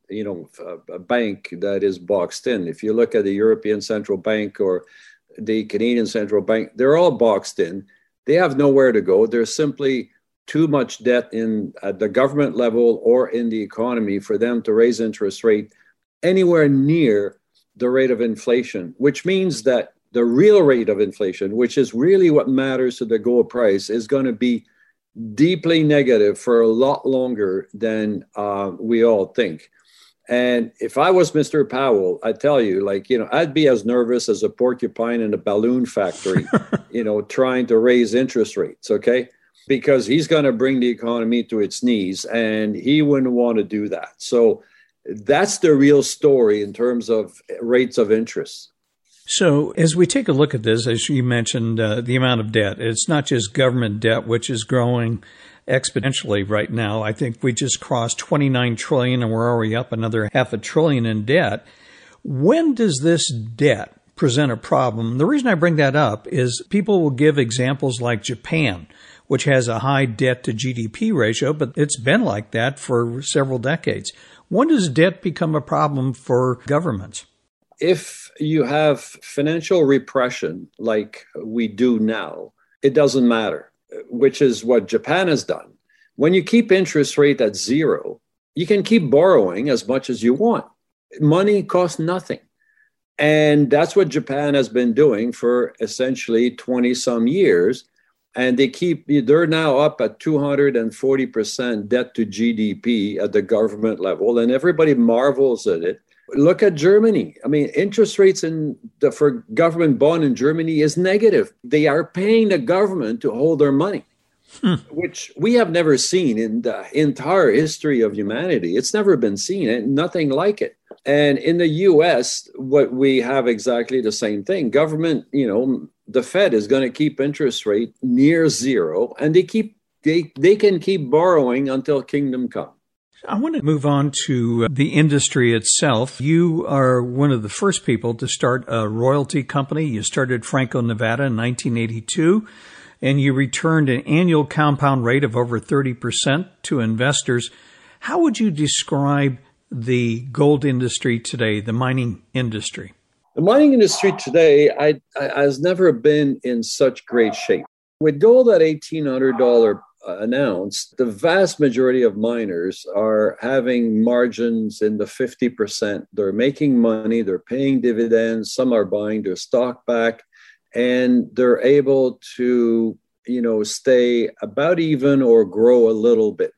you know, a, a bank that is boxed in. If you look at the European Central Bank or the Canadian Central Bank, they're all boxed in. They have nowhere to go. There's simply too much debt in at the government level or in the economy for them to raise interest rate anywhere near the rate of inflation, which means that the real rate of inflation, which is really what matters to the gold price, is going to be deeply negative for a lot longer than uh, we all think. And if I was Mister Powell, I tell you, like, you know, I'd be as nervous as a porcupine in a balloon factory, you know, trying to raise interest rates, okay? Because he's going to bring the economy to its knees, and he wouldn't want to do that. So that's the real story in terms of rates of interest. So as we take a look at this, as you mentioned, uh, the amount of debt, it's not just government debt, which is growing exponentially right now. I think we just crossed twenty-nine trillion dollars and we're already up another half a trillion in debt. When does this debt present a problem? The reason I bring that up is people will give examples like Japan, which has a high debt to G D P ratio, but it's been like that for several decades. When does debt become a problem for governments? If you have financial repression like we do now, it doesn't matter, which is what Japan has done. When you keep interest rate at zero, you can keep borrowing as much as you want. Money costs nothing. And that's what Japan has been doing for essentially twenty some years. And they keep, they're now up at two hundred forty percent debt to G D P at the government level. And everybody marvels at it. Look at Germany. I mean, interest rates in the, for government bond in Germany is negative. They are paying the government to hold their money, hmm. which we have never seen in the entire history of humanity. It's never been seen, and nothing like it. And in the U S, what we have exactly the same thing. Government, you know, the Fed is going to keep interest rate near zero, and they keep they they can keep borrowing until kingdom come. I want to move on to the industry itself. You are one of the first people to start a royalty company. You started Franco-Nevada in nineteen eighty-two, and you returned an annual compound rate of over thirty percent to investors. How would you describe the gold industry today, the mining industry? The mining industry today I, I, has never been in such great shape. With gold at eighteen hundred dollars an ounce, the vast majority of miners are having margins in the fifty percent. They're making money, they're paying dividends, some are buying their stock back, and they're able to, you know, stay about even or grow a little bit.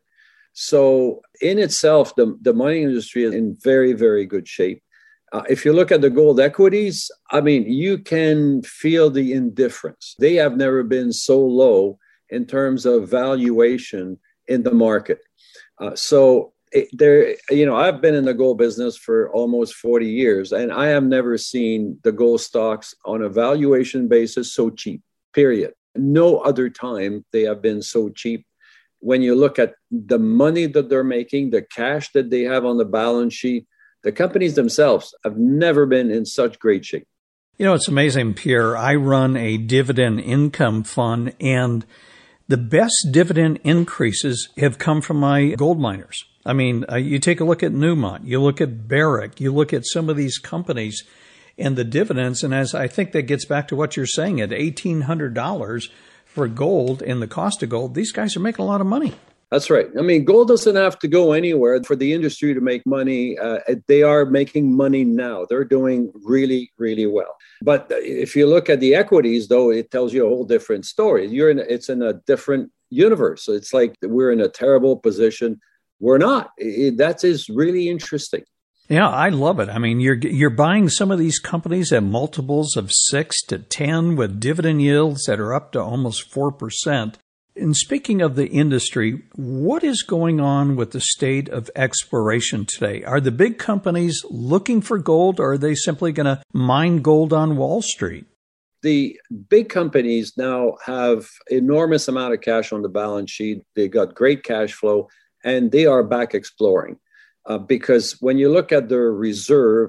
So in itself, the, the mining industry is in very, very good shape. Uh, if you look at the gold equities, I mean, you can feel the indifference. They have never been so low in terms of valuation in the market. Uh, so it, there, you know, I've been in the gold business for almost forty years, and I have never seen the gold stocks on a valuation basis so cheap, period. No other time they have been so cheap. When you look at the money that they're making, the cash that they have on the balance sheet, the companies themselves have never been in such great shape. You know, it's amazing, Pierre. I run a dividend income fund, and the best dividend increases have come from my gold miners. I mean, uh, you take a look at Newmont, you look at Barrick, you look at some of these companies and the dividends. And as I think that gets back to what you're saying, at eighteen hundred dollars for gold and the cost of gold, these guys are making a lot of money. That's right. I mean, gold doesn't have to go anywhere for the industry to make money. Uh, they are making money now. They're doing really, really well. But if you look at the equities, though, it tells you a whole different story. You're in, it's in a different universe. So it's like we're in a terrible position. We're not. It, that is really interesting. Yeah, I love it. I mean, you're you're buying some of these companies at multiples of six to ten with dividend yields that are up to almost four percent. And speaking of the industry, what is going on with the state of exploration today? Are the big companies looking for gold, or are they simply going to mine gold on Wall Street? The big companies now have enormous amount of cash on the balance sheet. They got great cash flow, and they are back exploring. Uh, because when you look at their reserve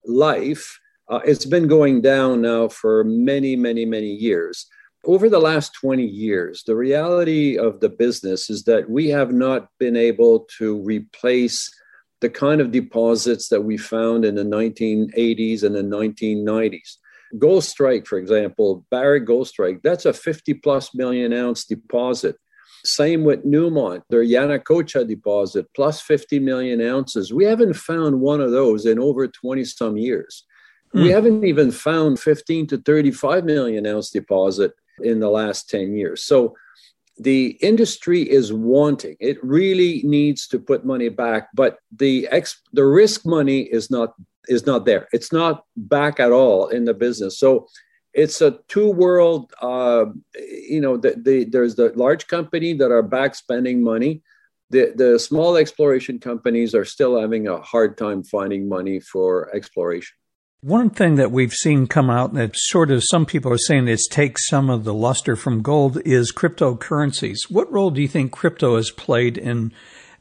life, uh, it's been going down now for many, many, many years. Over the last twenty years, the reality of the business is that we have not been able to replace the kind of deposits that we found in the nineteen eighties and the nineteen nineties. Gold Strike, for example, Barrick Gold Strike, that's a fifty plus million ounce deposit. Same with Newmont, their Yanacocha deposit, plus fifty million ounces. We haven't found one of those in over twenty some years. Mm. We haven't even found fifteen to thirty-five million ounce deposit in the last ten years. So the industry is wanting, it really needs to put money back, but the ex, the risk money is not is not there. It's not back at all in the business. So it's a two world, uh, you know, the, the, there's the large company that are back spending money. The, the small exploration companies are still having a hard time finding money for exploration. One thing that we've seen come out that sort of some people are saying it's takes some of the luster from gold is cryptocurrencies. What role do you think crypto has played in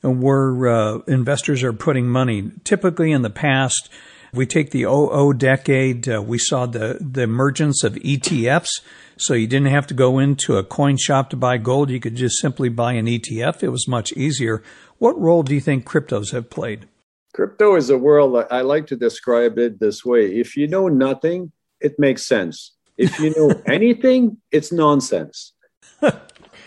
where uh, investors are putting money? Typically in the past, we take the oh oh decade, uh, we saw the, the emergence of E T Fs. So you didn't have to go into a coin shop to buy gold. You could just simply buy an E T F. It was much easier. What role do you think cryptos have played? Crypto is a world, I like to describe it this way. If you know nothing, it makes sense. If you know anything, it's nonsense. the,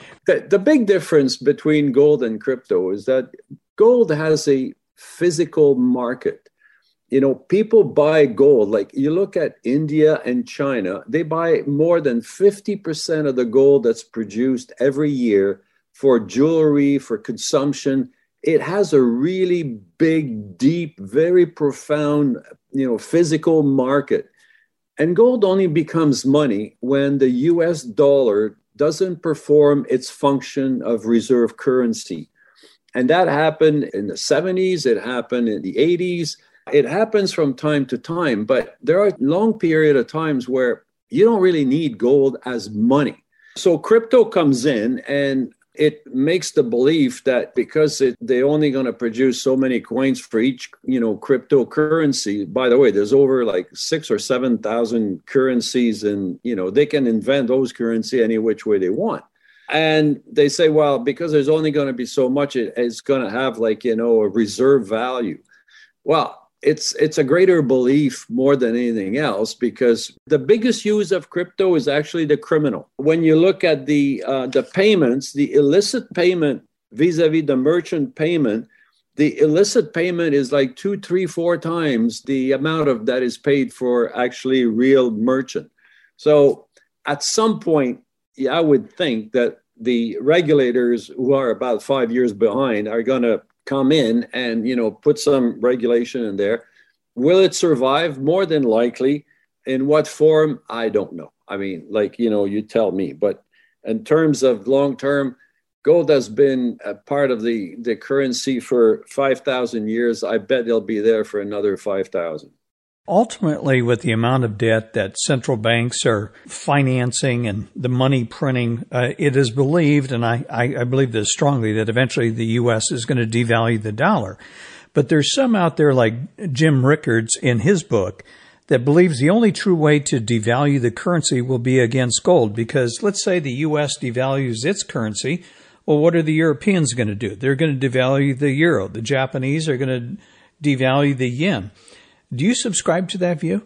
the big difference between gold and crypto is that gold has a physical market. You know, people buy gold. Like you look at India and China, they buy more than fifty percent of the gold that's produced every year for jewelry, for consumption. It has a really big, deep, very profound, you know, physical market. And gold only becomes money when the U S dollar doesn't perform its function of reserve currency. And that happened in the seventies, it happened in the eighties. It happens from time to time, but there are a long period of times where you don't really need gold as money. So crypto comes in and it makes the belief that because it, they're only going to produce so many coins for each, you know, cryptocurrency. By the way, there's over like six or seven thousand currencies, and you know they can invent those currency any which way they want. And they say, well, because there's only going to be so much, it, it's going to have like you know a reserve value. Well, it's it's a greater belief more than anything else, because the biggest use of crypto is actually the criminal. When you look at the uh, the payments, the illicit payment vis-a-vis the merchant payment, the illicit payment is like two, three, four times the amount of that is paid for actually real merchant. So at some point, yeah, I would think that the regulators, who are about five years behind, are going to come in and, you know, put some regulation in there. Will it survive? More than likely. In what form? I don't know. I mean, like, you know, you tell me. But in terms of long term, gold has been a part of the, the currency for five thousand years. I bet they'll be there for another five thousand. Ultimately, with the amount of debt that central banks are financing and the money printing, uh, it is believed, and I, I, I believe this strongly, that eventually the U S is going to devalue the dollar. But there's some out there like Jim Rickards in his book that believes the only true way to devalue the currency will be against gold, because let's say the U S devalues its currency. Well, what are the Europeans going to do? They're going to devalue the euro. The Japanese are going to devalue the yen. Do you subscribe to that view?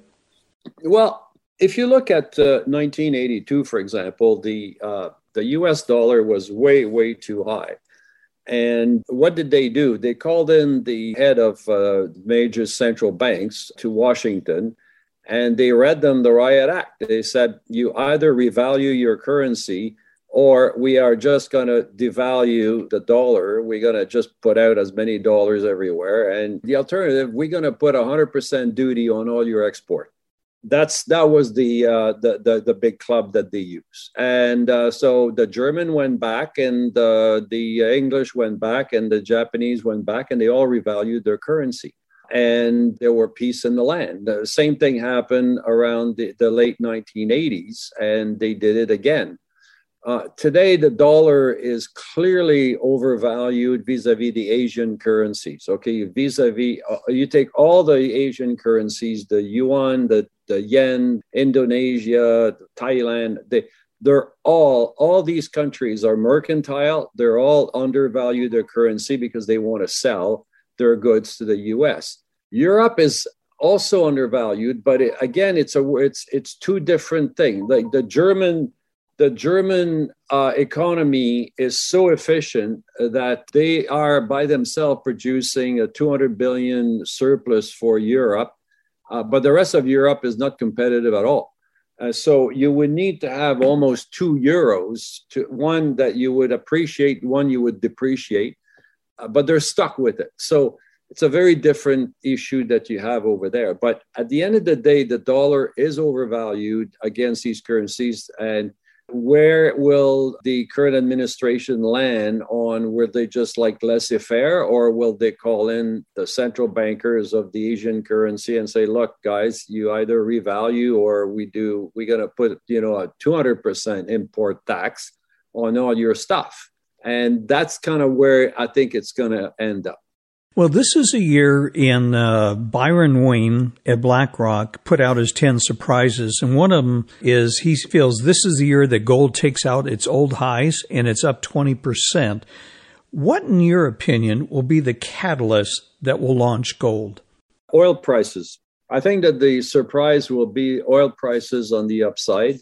Well, if you look at uh, nineteen eighty-two, for example, the uh, the U S dollar was way, way too high. And what did they do? They called in the head of uh, major central banks to Washington, and they read them the Riot Act. They said, you either revalue your currency, or we are just going to devalue the dollar. We're going to just put out as many dollars everywhere. And the alternative, we're going to put one hundred percent duty on all your export. That's That was the, uh, the, the, the big club that they use. And uh, so the German went back, and uh, the English went back, and the Japanese went back, and they all revalued their currency. And there were peace in the land. The same thing happened around the, the late nineteen eighties, and they did it again. Uh, today, the dollar is clearly overvalued vis-a-vis the Asian currencies. Okay, vis-a-vis, uh, you take all the Asian currencies, the yuan, the, the yen, Indonesia, Thailand, they, they're all, all these countries are mercantile. They're all undervalued their currency because they want to sell. their goods to the U S. Europe is also undervalued, but it, again, it's a it's it's two different things. Like the German the German uh, economy is so efficient that they are by themselves producing a two hundred billion surplus for Europe, uh, but the rest of Europe is not competitive at all. Uh, so you would need to have almost two euros to one that you would appreciate, one you would depreciate, uh, but they're stuck with it. So it's a very different issue that you have over there. But at the end of the day, the dollar is overvalued against these currencies. And where will the current administration land on? Will they just like laissez-faire, or will they call in the central bankers of the Asian currency and say, look, guys, you either revalue or we do, we're going to put, you know, a two hundred percent import tax on all your stuff. And that's kind of where I think it's going to end up. Well, this is a year in uh, Byron Wayne at BlackRock put out his ten surprises. And one of them is he feels this is the year that gold takes out its old highs and it's up twenty percent. What, in your opinion, will be the catalyst that will launch gold? Oil prices. I think that the surprise will be oil prices on the upside.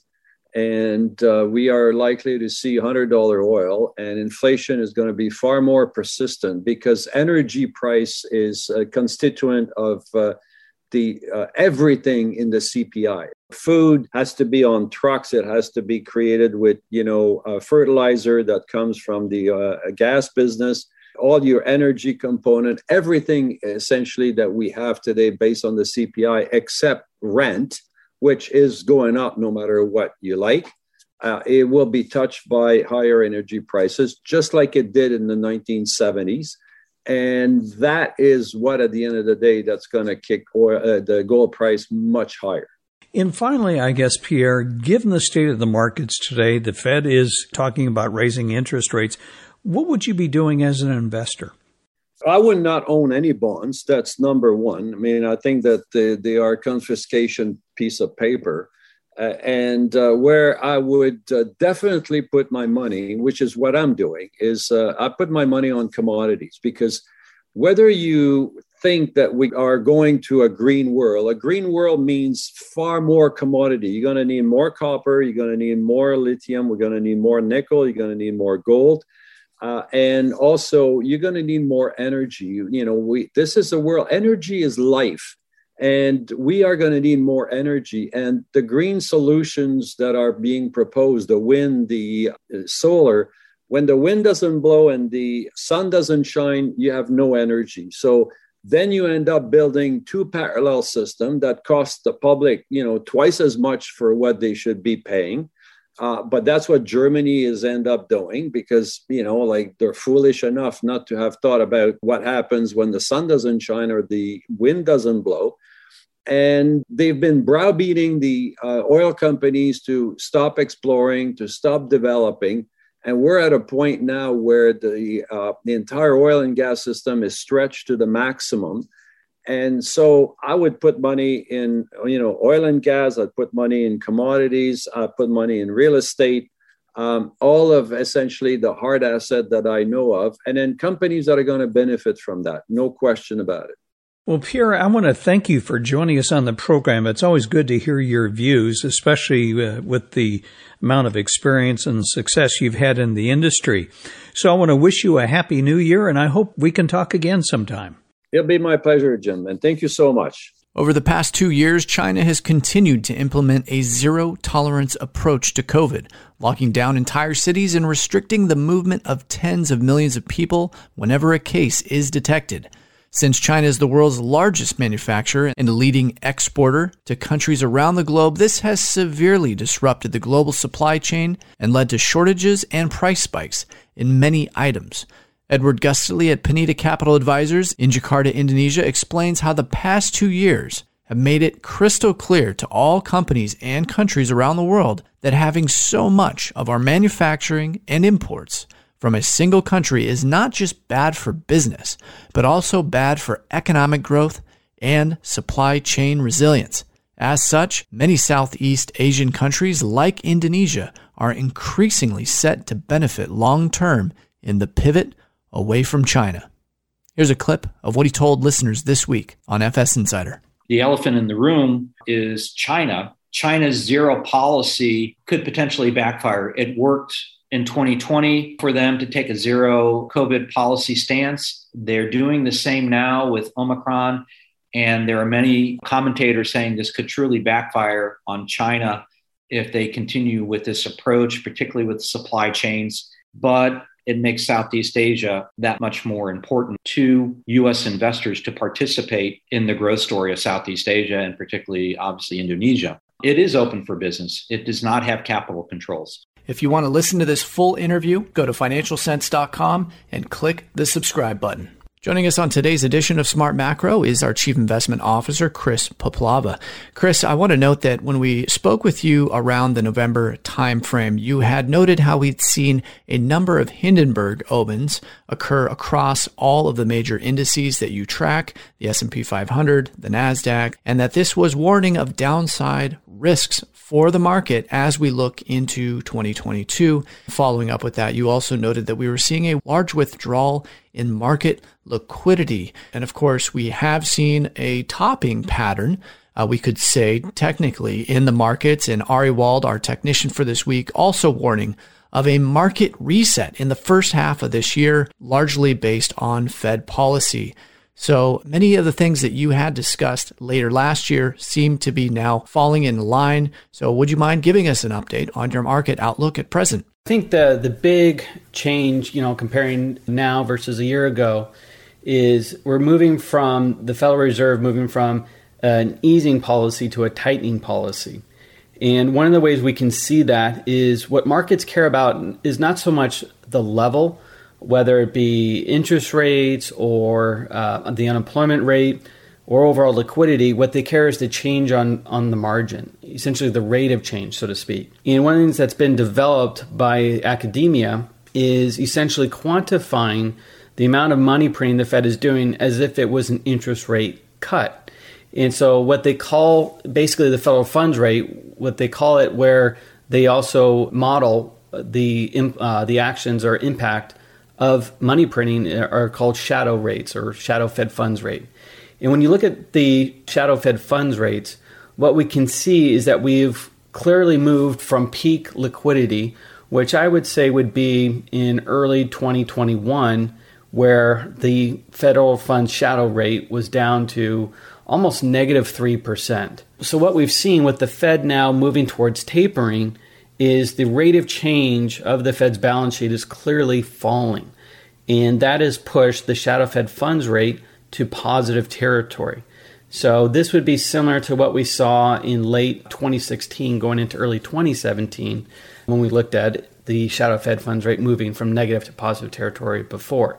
And uh, we are likely to see one hundred dollars oil, and inflation is going to be far more persistent because energy price is a constituent of uh, the uh, everything in the C P I. Food has to be on trucks. It has to be created with, you know, uh, fertilizer that comes from the uh, gas business. All your energy component, everything essentially that we have today based on the C P I except rent, which is going up no matter what you like. Uh, it will be touched by higher energy prices, just like it did in the nineteen seventies. And that is what, at the end of the day, that's going to kick oil, uh, the gold price much higher. And finally, I guess, Pierre, given the state of the markets today, the Fed is talking about raising interest rates. What would you be doing as an investor? I would not own any bonds. That's number one. I mean, I think that they, they are a confiscation piece of paper. Uh, and uh, where I would uh, definitely put my money, which is what I'm doing, is uh, I put my money on commodities, because whether you think that we are going to a green world, a green world means far more commodity. You're going to need more copper. You're going to need more lithium. We're going to need more nickel. You're going to need more gold. Uh, and also, you're going to need more energy. You, you know, we this is a world. Energy is life, and we are going to need more energy. And the green solutions that are being proposed, the wind, the uh, solar, when the wind doesn't blow and the sun doesn't shine, you have no energy. So then you end up building two parallel systems that cost the public, you know, twice as much for what they should be paying. Uh, but that's what Germany is end up doing, because, you know, like they're foolish enough not to have thought about what happens when the sun doesn't shine or the wind doesn't blow. And they've been browbeating the uh, oil companies to stop exploring, to stop developing. And we're at a point now where the, uh, the entire oil and gas system is stretched to the maximum. And so I would put money in, you know, oil and gas. I'd put money in commodities. I'd put money in real estate, um, all of essentially the hard asset that I know of, and then companies that are going to benefit from that. No question about it. Well, Pierre, I want to thank you for joining us on the program. It's always good to hear your views, especially uh, with the amount of experience and success you've had in the industry. So I want to wish you a happy new year, and I hope we can talk again sometime. It'll be my pleasure, Jim, and thank you so much. Over the past two years, China has continued to implement a zero-tolerance approach to COVID, locking down entire cities and restricting the movement of tens of millions of people whenever a case is detected. Since China is the world's largest manufacturer and a leading exporter to countries around the globe, this has severely disrupted the global supply chain and led to shortages and price spikes in many items. Edward Gustily at Panita Capital Advisors in Jakarta, Indonesia, explains how the past two years have made it crystal clear to all companies and countries around the world that having so much of our manufacturing and imports from a single country is not just bad for business, but also bad for economic growth and supply chain resilience. As such, many Southeast Asian countries like Indonesia are increasingly set to benefit long-term in the pivot away from China. Here's a clip of what he told listeners this week on F S Insider. The elephant in the room is China. China's zero policy could potentially backfire. It worked in twenty twenty for them to take a zero COVID policy stance. They're doing the same now with Omicron. And there are many commentators saying this could truly backfire on China if they continue with this approach, particularly with supply chains. But it makes Southeast Asia that much more important to U S investors to participate in the growth story of Southeast Asia, and particularly, obviously, Indonesia. It is open for business. It does not have capital controls. If you want to listen to this full interview, go to financial sense dot com and click the subscribe button. Joining us on today's edition of Smart Macro is our Chief Investment Officer, Chris Poplava. Chris, I want to note that when we spoke with you around the November timeframe, you had noted how we'd seen a number of Hindenburg opens occur across all of the major indices that you track, the S and P five hundred, the NASDAQ, and that this was warning of downside risks for the market as we look into twenty twenty-two. Following up with that, you also noted that we were seeing a large withdrawal in market liquidity. And of course, we have seen a topping pattern, uh, we could say technically, in the markets. And Ari Wald, our technician for this week, also warning of a market reset in the first half of this year, largely based on Fed policy. So many of the things that you had discussed later last year seem to be now falling in line. So would you mind giving us an update on your market outlook at present? I think the the big change, you know, comparing now versus a year ago, is we're moving from the Federal Reserve moving from an easing policy to a tightening policy. And one of the ways we can see that is what markets care about is not so much the level, whether it be interest rates or uh, the unemployment rate or overall liquidity. What they care is the change on, on the margin, essentially the rate of change, so to speak. And one of the things that's been developed by academia is essentially quantifying the amount of money printing the Fed is doing as if it was an interest rate cut. And so what they call basically the federal funds rate, what they call it, where they also model the uh, the actions or impact of money printing, are called shadow rates or shadow Fed funds rate. And when you look at the shadow Fed funds rates, what we can see is that we've clearly moved from peak liquidity, which I would say would be in early twenty twenty-one, where the federal funds shadow rate was down to almost negative three percent. So what we've seen with the Fed now moving towards tapering is the rate of change of the Fed's balance sheet is clearly falling. And that has pushed the shadow Fed funds rate to positive territory. So this would be similar to what we saw in late twenty sixteen going into early twenty seventeen when we looked at the shadow Fed funds rate moving from negative to positive territory before.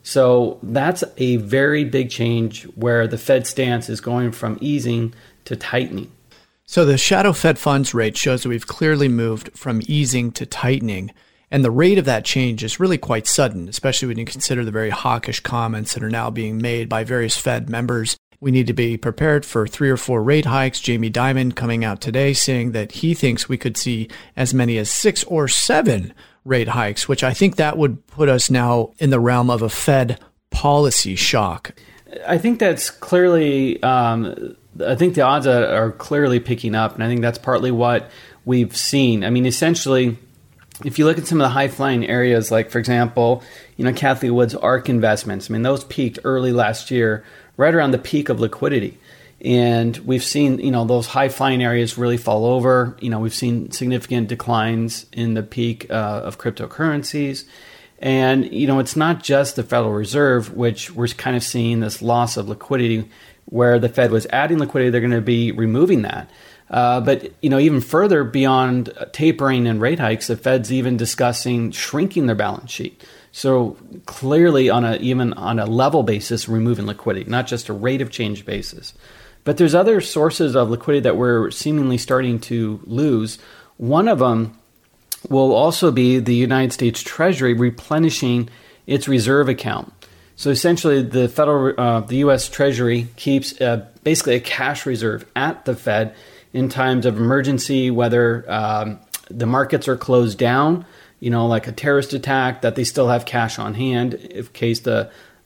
So that's a very big change where the Fed stance is going from easing to tightening. So the shadow Fed funds rate shows that we've clearly moved from easing to tightening. And the rate of that change is really quite sudden, especially when you consider the very hawkish comments that are now being made by various Fed members. We need to be prepared for three or four rate hikes. Jamie Dimon coming out today saying that he thinks we could see as many as six or seven rate hikes, which I think that would put us now in the realm of a Fed policy shock. I think that's clearly, um, I think the odds are clearly picking up. And I think that's partly what we've seen. I mean, essentially, if you look at some of the high-flying areas, like, for example, you know, Cathie Wood's ARK investments, I mean, those peaked early last year, right around the peak of liquidity. And we've seen, you know, those high-flying areas really fall over. You know, we've seen significant declines in the peak uh, of cryptocurrencies. And, you know, it's not just the Federal Reserve, which we're kind of seeing this loss of liquidity where the Fed was adding liquidity, they're going to be removing that. Uh, but, you know, even further beyond tapering and rate hikes, the Fed's even discussing shrinking their balance sheet. So clearly on a even on a level basis, removing liquidity, not just a rate of change basis. But there's other sources of liquidity that we're seemingly starting to lose. One of them will also be the United States Treasury replenishing its reserve account. So essentially, the federal, uh, the U S Treasury keeps uh, basically a cash reserve at the Fed in times of emergency, whether um, the markets are closed down, you know, like a terrorist attack, that they still have cash on hand in case the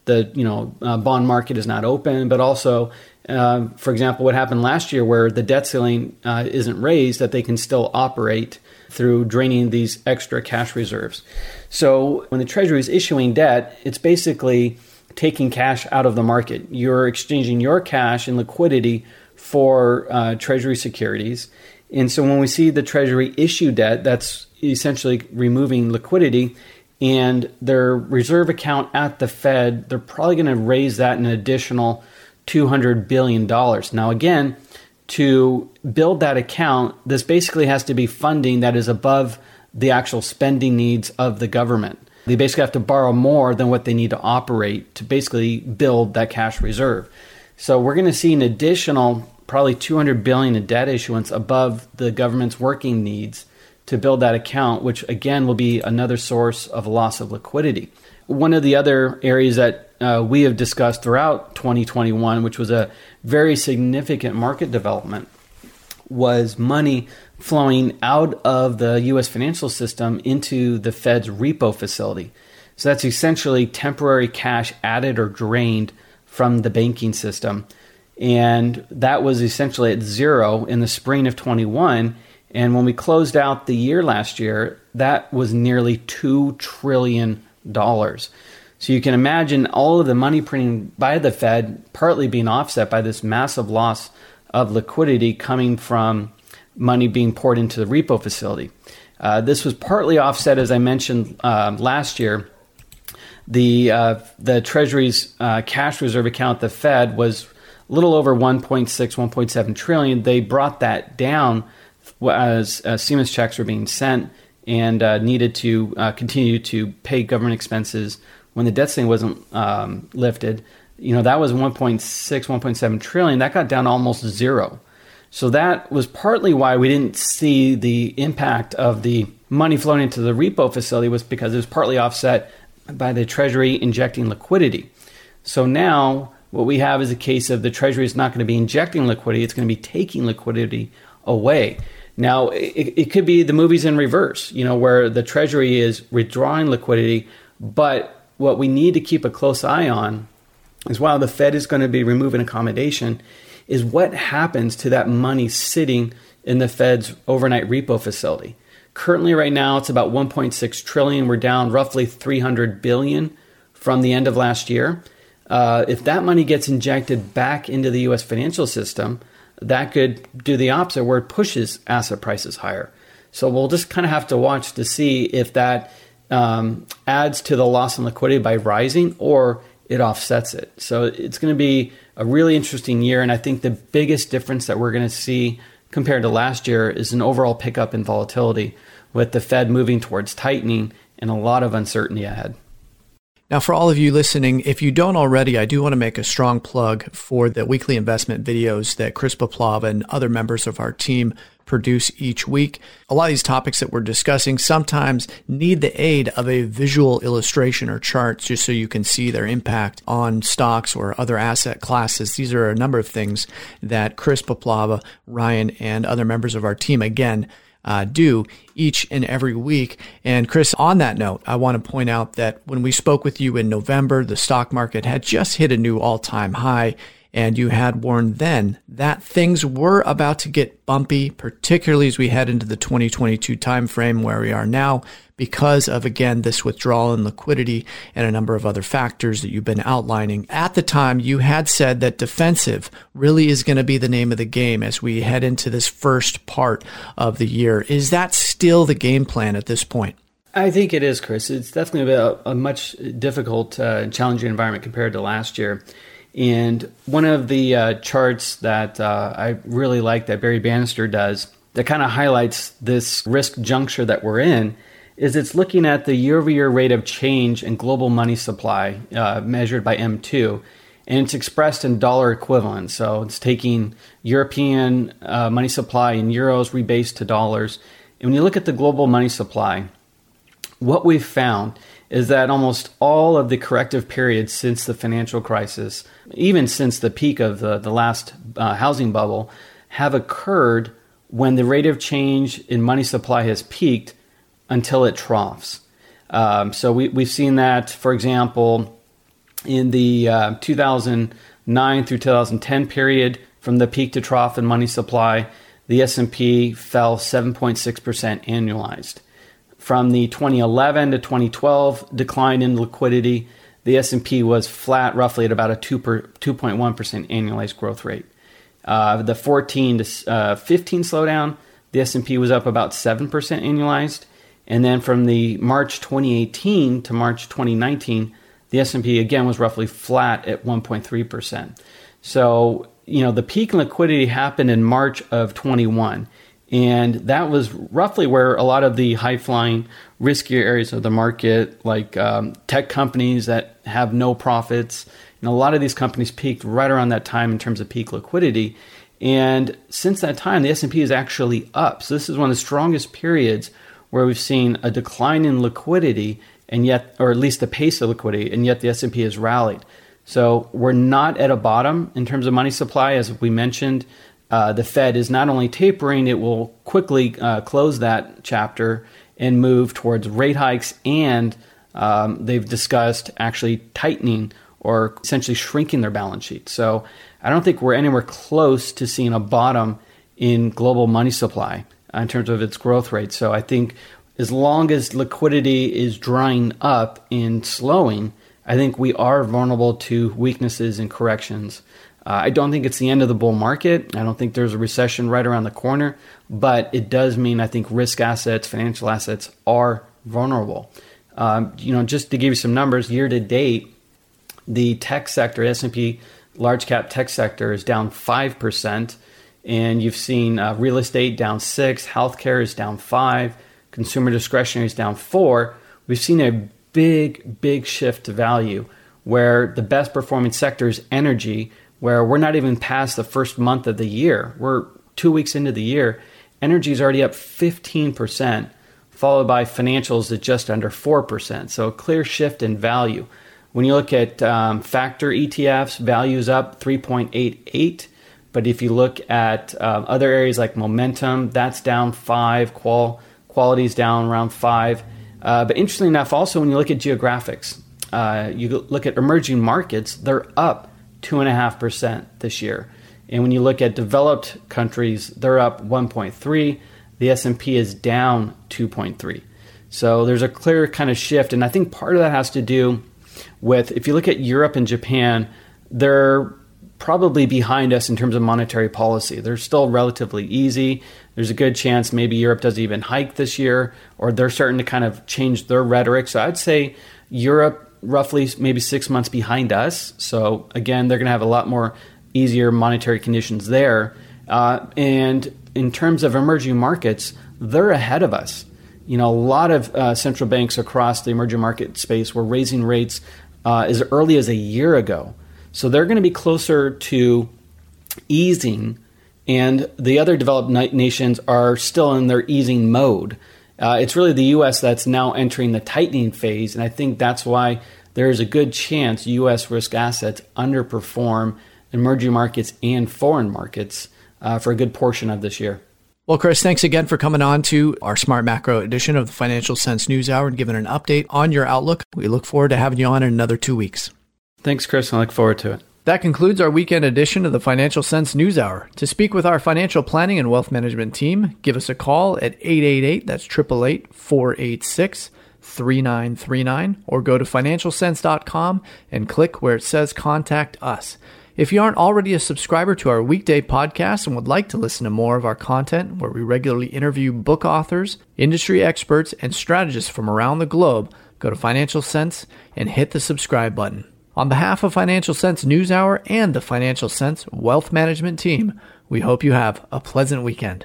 the you know uh, bond market is not open, but also, uh, for example, what happened last year where the debt ceiling uh, isn't raised, that they can still operate through draining these extra cash reserves. So when the Treasury is issuing debt, it's basically taking cash out of the market. You're exchanging your cash and liquidity for uh, Treasury securities. And so when we see the Treasury issue debt, that's essentially removing liquidity. And their reserve account at the Fed, they're probably going to raise that an additional two hundred billion dollars. Now, again, to build that account, this basically has to be funding that is above the actual spending needs of the government. They basically have to borrow more than what they need to operate to basically build that cash reserve. So we're going to see an additional probably two hundred billion dollars in debt issuance above the government's working needs to build that account, which again will be another source of loss of liquidity. One of the other areas that uh, we have discussed throughout twenty twenty-one, which was a very significant market development, was money flowing out of the U S financial system into the Fed's repo facility. So that's essentially temporary cash added or drained from the banking system. And that was essentially at zero in the spring of twenty-one. And when we closed out the year last year, that was nearly two trillion dollars. So you can imagine all of the money printing by the Fed partly being offset by this massive loss of liquidity coming from money being poured into the repo facility. Uh, this was partly offset, as I mentioned uh, last year. The uh, the Treasury's uh, cash reserve account at the Fed was a little over one point six, one point seven trillion. They brought that down as uh, stimulus checks were being sent and uh, needed to uh, continue to pay government expenses when the debt ceiling wasn't um, lifted. You know, that was one point six, one point seven trillion. That got down to almost zero. So that was partly why we didn't see the impact of the money flowing into the repo facility, was because it was partly offset by the Treasury injecting liquidity. So now what we have is a case of the Treasury is not going to be injecting liquidity, it's going to be taking liquidity away. Now, it, it could be the movies in reverse, you know, where the Treasury is withdrawing liquidity, but what we need to keep a close eye on is while the Fed is going to be removing accommodation, is what happens to that money sitting in the Fed's overnight repo facility. Currently, right now, it's about one point six trillion. We're down roughly three hundred billion from the end of last year. Uh, if that money gets injected back into the U S financial system, that could do the opposite, where it pushes asset prices higher. So we'll just kind of have to watch to see if that um, adds to the loss in liquidity by rising or it offsets it. So it's going to be a really interesting year. And I think the biggest difference that we're going to see compared to last year is an overall pickup in volatility, with the Fed moving towards tightening and a lot of uncertainty ahead. Now, for all of you listening, if you don't already, I do want to make a strong plug for the weekly investment videos that Chris Poplava and other members of our team produce each week. A lot of these topics that we're discussing sometimes need the aid of a visual illustration or chart just so you can see their impact on stocks or other asset classes. These are a number of things that Chris Poplava, Ryan, and other members of our team, again, Uh, do each and every week. And Chris, on that note, I want to point out that when we spoke with you in November, the stock market had just hit a new all-time high, and you had warned then that things were about to get bumpy, particularly as we head into the twenty twenty-two timeframe where we are now, because of, again, this withdrawal in liquidity and a number of other factors that you've been outlining. At the time, you had said that defensive really is going to be the name of the game as we head into this first part of the year. Is that still the game plan at this point? I think it is, Chris. It's definitely a, a much difficult, uh, challenging environment compared to last year. And one of the uh, charts that uh, I really like that Barry Bannister does that kind of highlights this risk juncture that we're in is it's looking at the year-over-year rate of change in global money supply uh, measured by M two, and it's expressed in dollar equivalent. So it's taking European uh, money supply in euros rebased to dollars. And when you look at the global money supply, what we've found is that almost all of the corrective periods since the financial crisis, even since the peak of the, the last uh, housing bubble, have occurred when the rate of change in money supply has peaked until it troughs. Um, so we, we've seen that, for example, in the uh, two thousand nine through two thousand ten period, from the peak to trough in money supply, the S and P fell seven point six percent annualized. From the twenty eleven to twenty twelve decline in liquidity, the S and P was flat roughly at about a two point one percent annualized growth rate. Uh, the fourteen to fifteen slowdown, the S and P was up about seven percent annualized. And then from the March twenty eighteen to March twenty nineteen, the S and P again was roughly flat at one point three percent. So, you know, the peak in liquidity happened in March of twenty-one. And that was roughly where a lot of the high-flying, riskier areas of the market, like um, tech companies that have no profits, and a lot of these companies peaked right around that time in terms of peak liquidity. And since that time, the S and P is actually up. So this is one of the strongest periods where we've seen a decline in liquidity, and yet, or at least the pace of liquidity, and yet the S and P has rallied. So we're not at a bottom in terms of money supply, as we mentioned. Uh, the Fed is not only tapering, it will quickly uh, close that chapter and move towards rate hikes, and um, they've discussed actually tightening or essentially shrinking their balance sheet. So I don't think we're anywhere close to seeing a bottom in global money supply in terms of its growth rate. So I think as long as liquidity is drying up and slowing, I think we are vulnerable to weaknesses and corrections. Uh, I don't think it's the end of the bull market. I don't think there's a recession right around the corner, but it does mean I think risk assets, financial assets are vulnerable. Um, you know, just to give you some numbers, year to date, the tech sector, S and P large cap tech sector is down five percent, and you've seen uh, real estate down six, healthcare is down five, consumer discretionary is down four. We've seen a big, big shift to value where the best performing sector is energy, where we're not even past the first month of the year. We're two weeks into the year. Energy is already up fifteen percent, followed by financials at just under four percent. So a clear shift in value. When you look at um, factor E T Fs, value is up three point eight eight. But if you look at um, other areas like momentum, that's down five. Qual quality's down around five. Uh, but interestingly enough, also when you look at geographics, uh, you look at emerging markets, they're up two point five percent this year. And when you look at developed countries, they're up one point three. The S and P is down two point three. So there's a clear kind of shift. And I think part of that has to do with, if you look at Europe and Japan, they're probably behind us in terms of monetary policy. They're still relatively easy. There's a good chance maybe Europe doesn't even hike this year, or they're starting to kind of change their rhetoric. So I'd say Europe roughly maybe six months behind us. So again, they're going to have a lot more easier monetary conditions there. Uh, and in terms of emerging markets, they're ahead of us. You know, a lot of uh, central banks across the emerging market space were raising rates uh, as early as a year ago. So they're going to be closer to easing, and the other developed na- nations are still in their easing mode. Uh, it's really the U S that's now entering the tightening phase, and I think that's why there is a good chance U S risk assets underperform emerging markets and foreign markets uh, for a good portion of this year. Well, Chris, thanks again for coming on to our Smart Macro edition of the Financial Sense News Hour and giving an update on your outlook. We look forward to having you on in another two weeks. Thanks, Chris. I look forward to it. That concludes our weekend edition of the Financial Sense News Hour. To speak with our financial planning and wealth management team, give us a call at eight eight eight, that's eight eight eight, four eight six, three nine three nine, or go to financial sense dot com and click where it says Contact Us. If you aren't already a subscriber to our weekday podcast and would like to listen to more of our content, where we regularly interview book authors, industry experts, and strategists from around the globe, go to Financial Sense and hit the subscribe button. On behalf of Financial Sense News Hour and the Financial Sense Wealth Management team, we hope you have a pleasant weekend.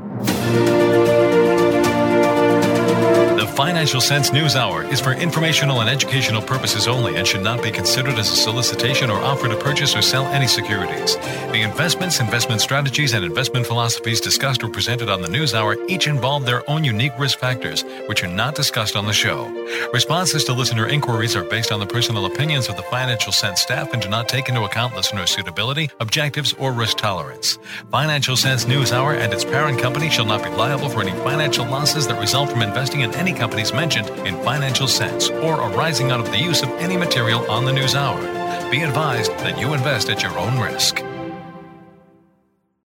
The Financial Sense News Hour is for informational and educational purposes only and should not be considered as a solicitation or offer to purchase or sell any securities. The investments, investment strategies, and investment philosophies discussed or presented on the News Hour each involve their own unique risk factors, which are not discussed on the show. Responses to listener inquiries are based on the personal opinions of the Financial Sense staff and do not take into account listener suitability, objectives, or risk tolerance. Financial Sense News Hour and its parent company shall not be liable for any financial losses that result from investing in any company companies mentioned in Financial Sense or arising out of the use of any material on the News Hour. Be advised that you invest at your own risk.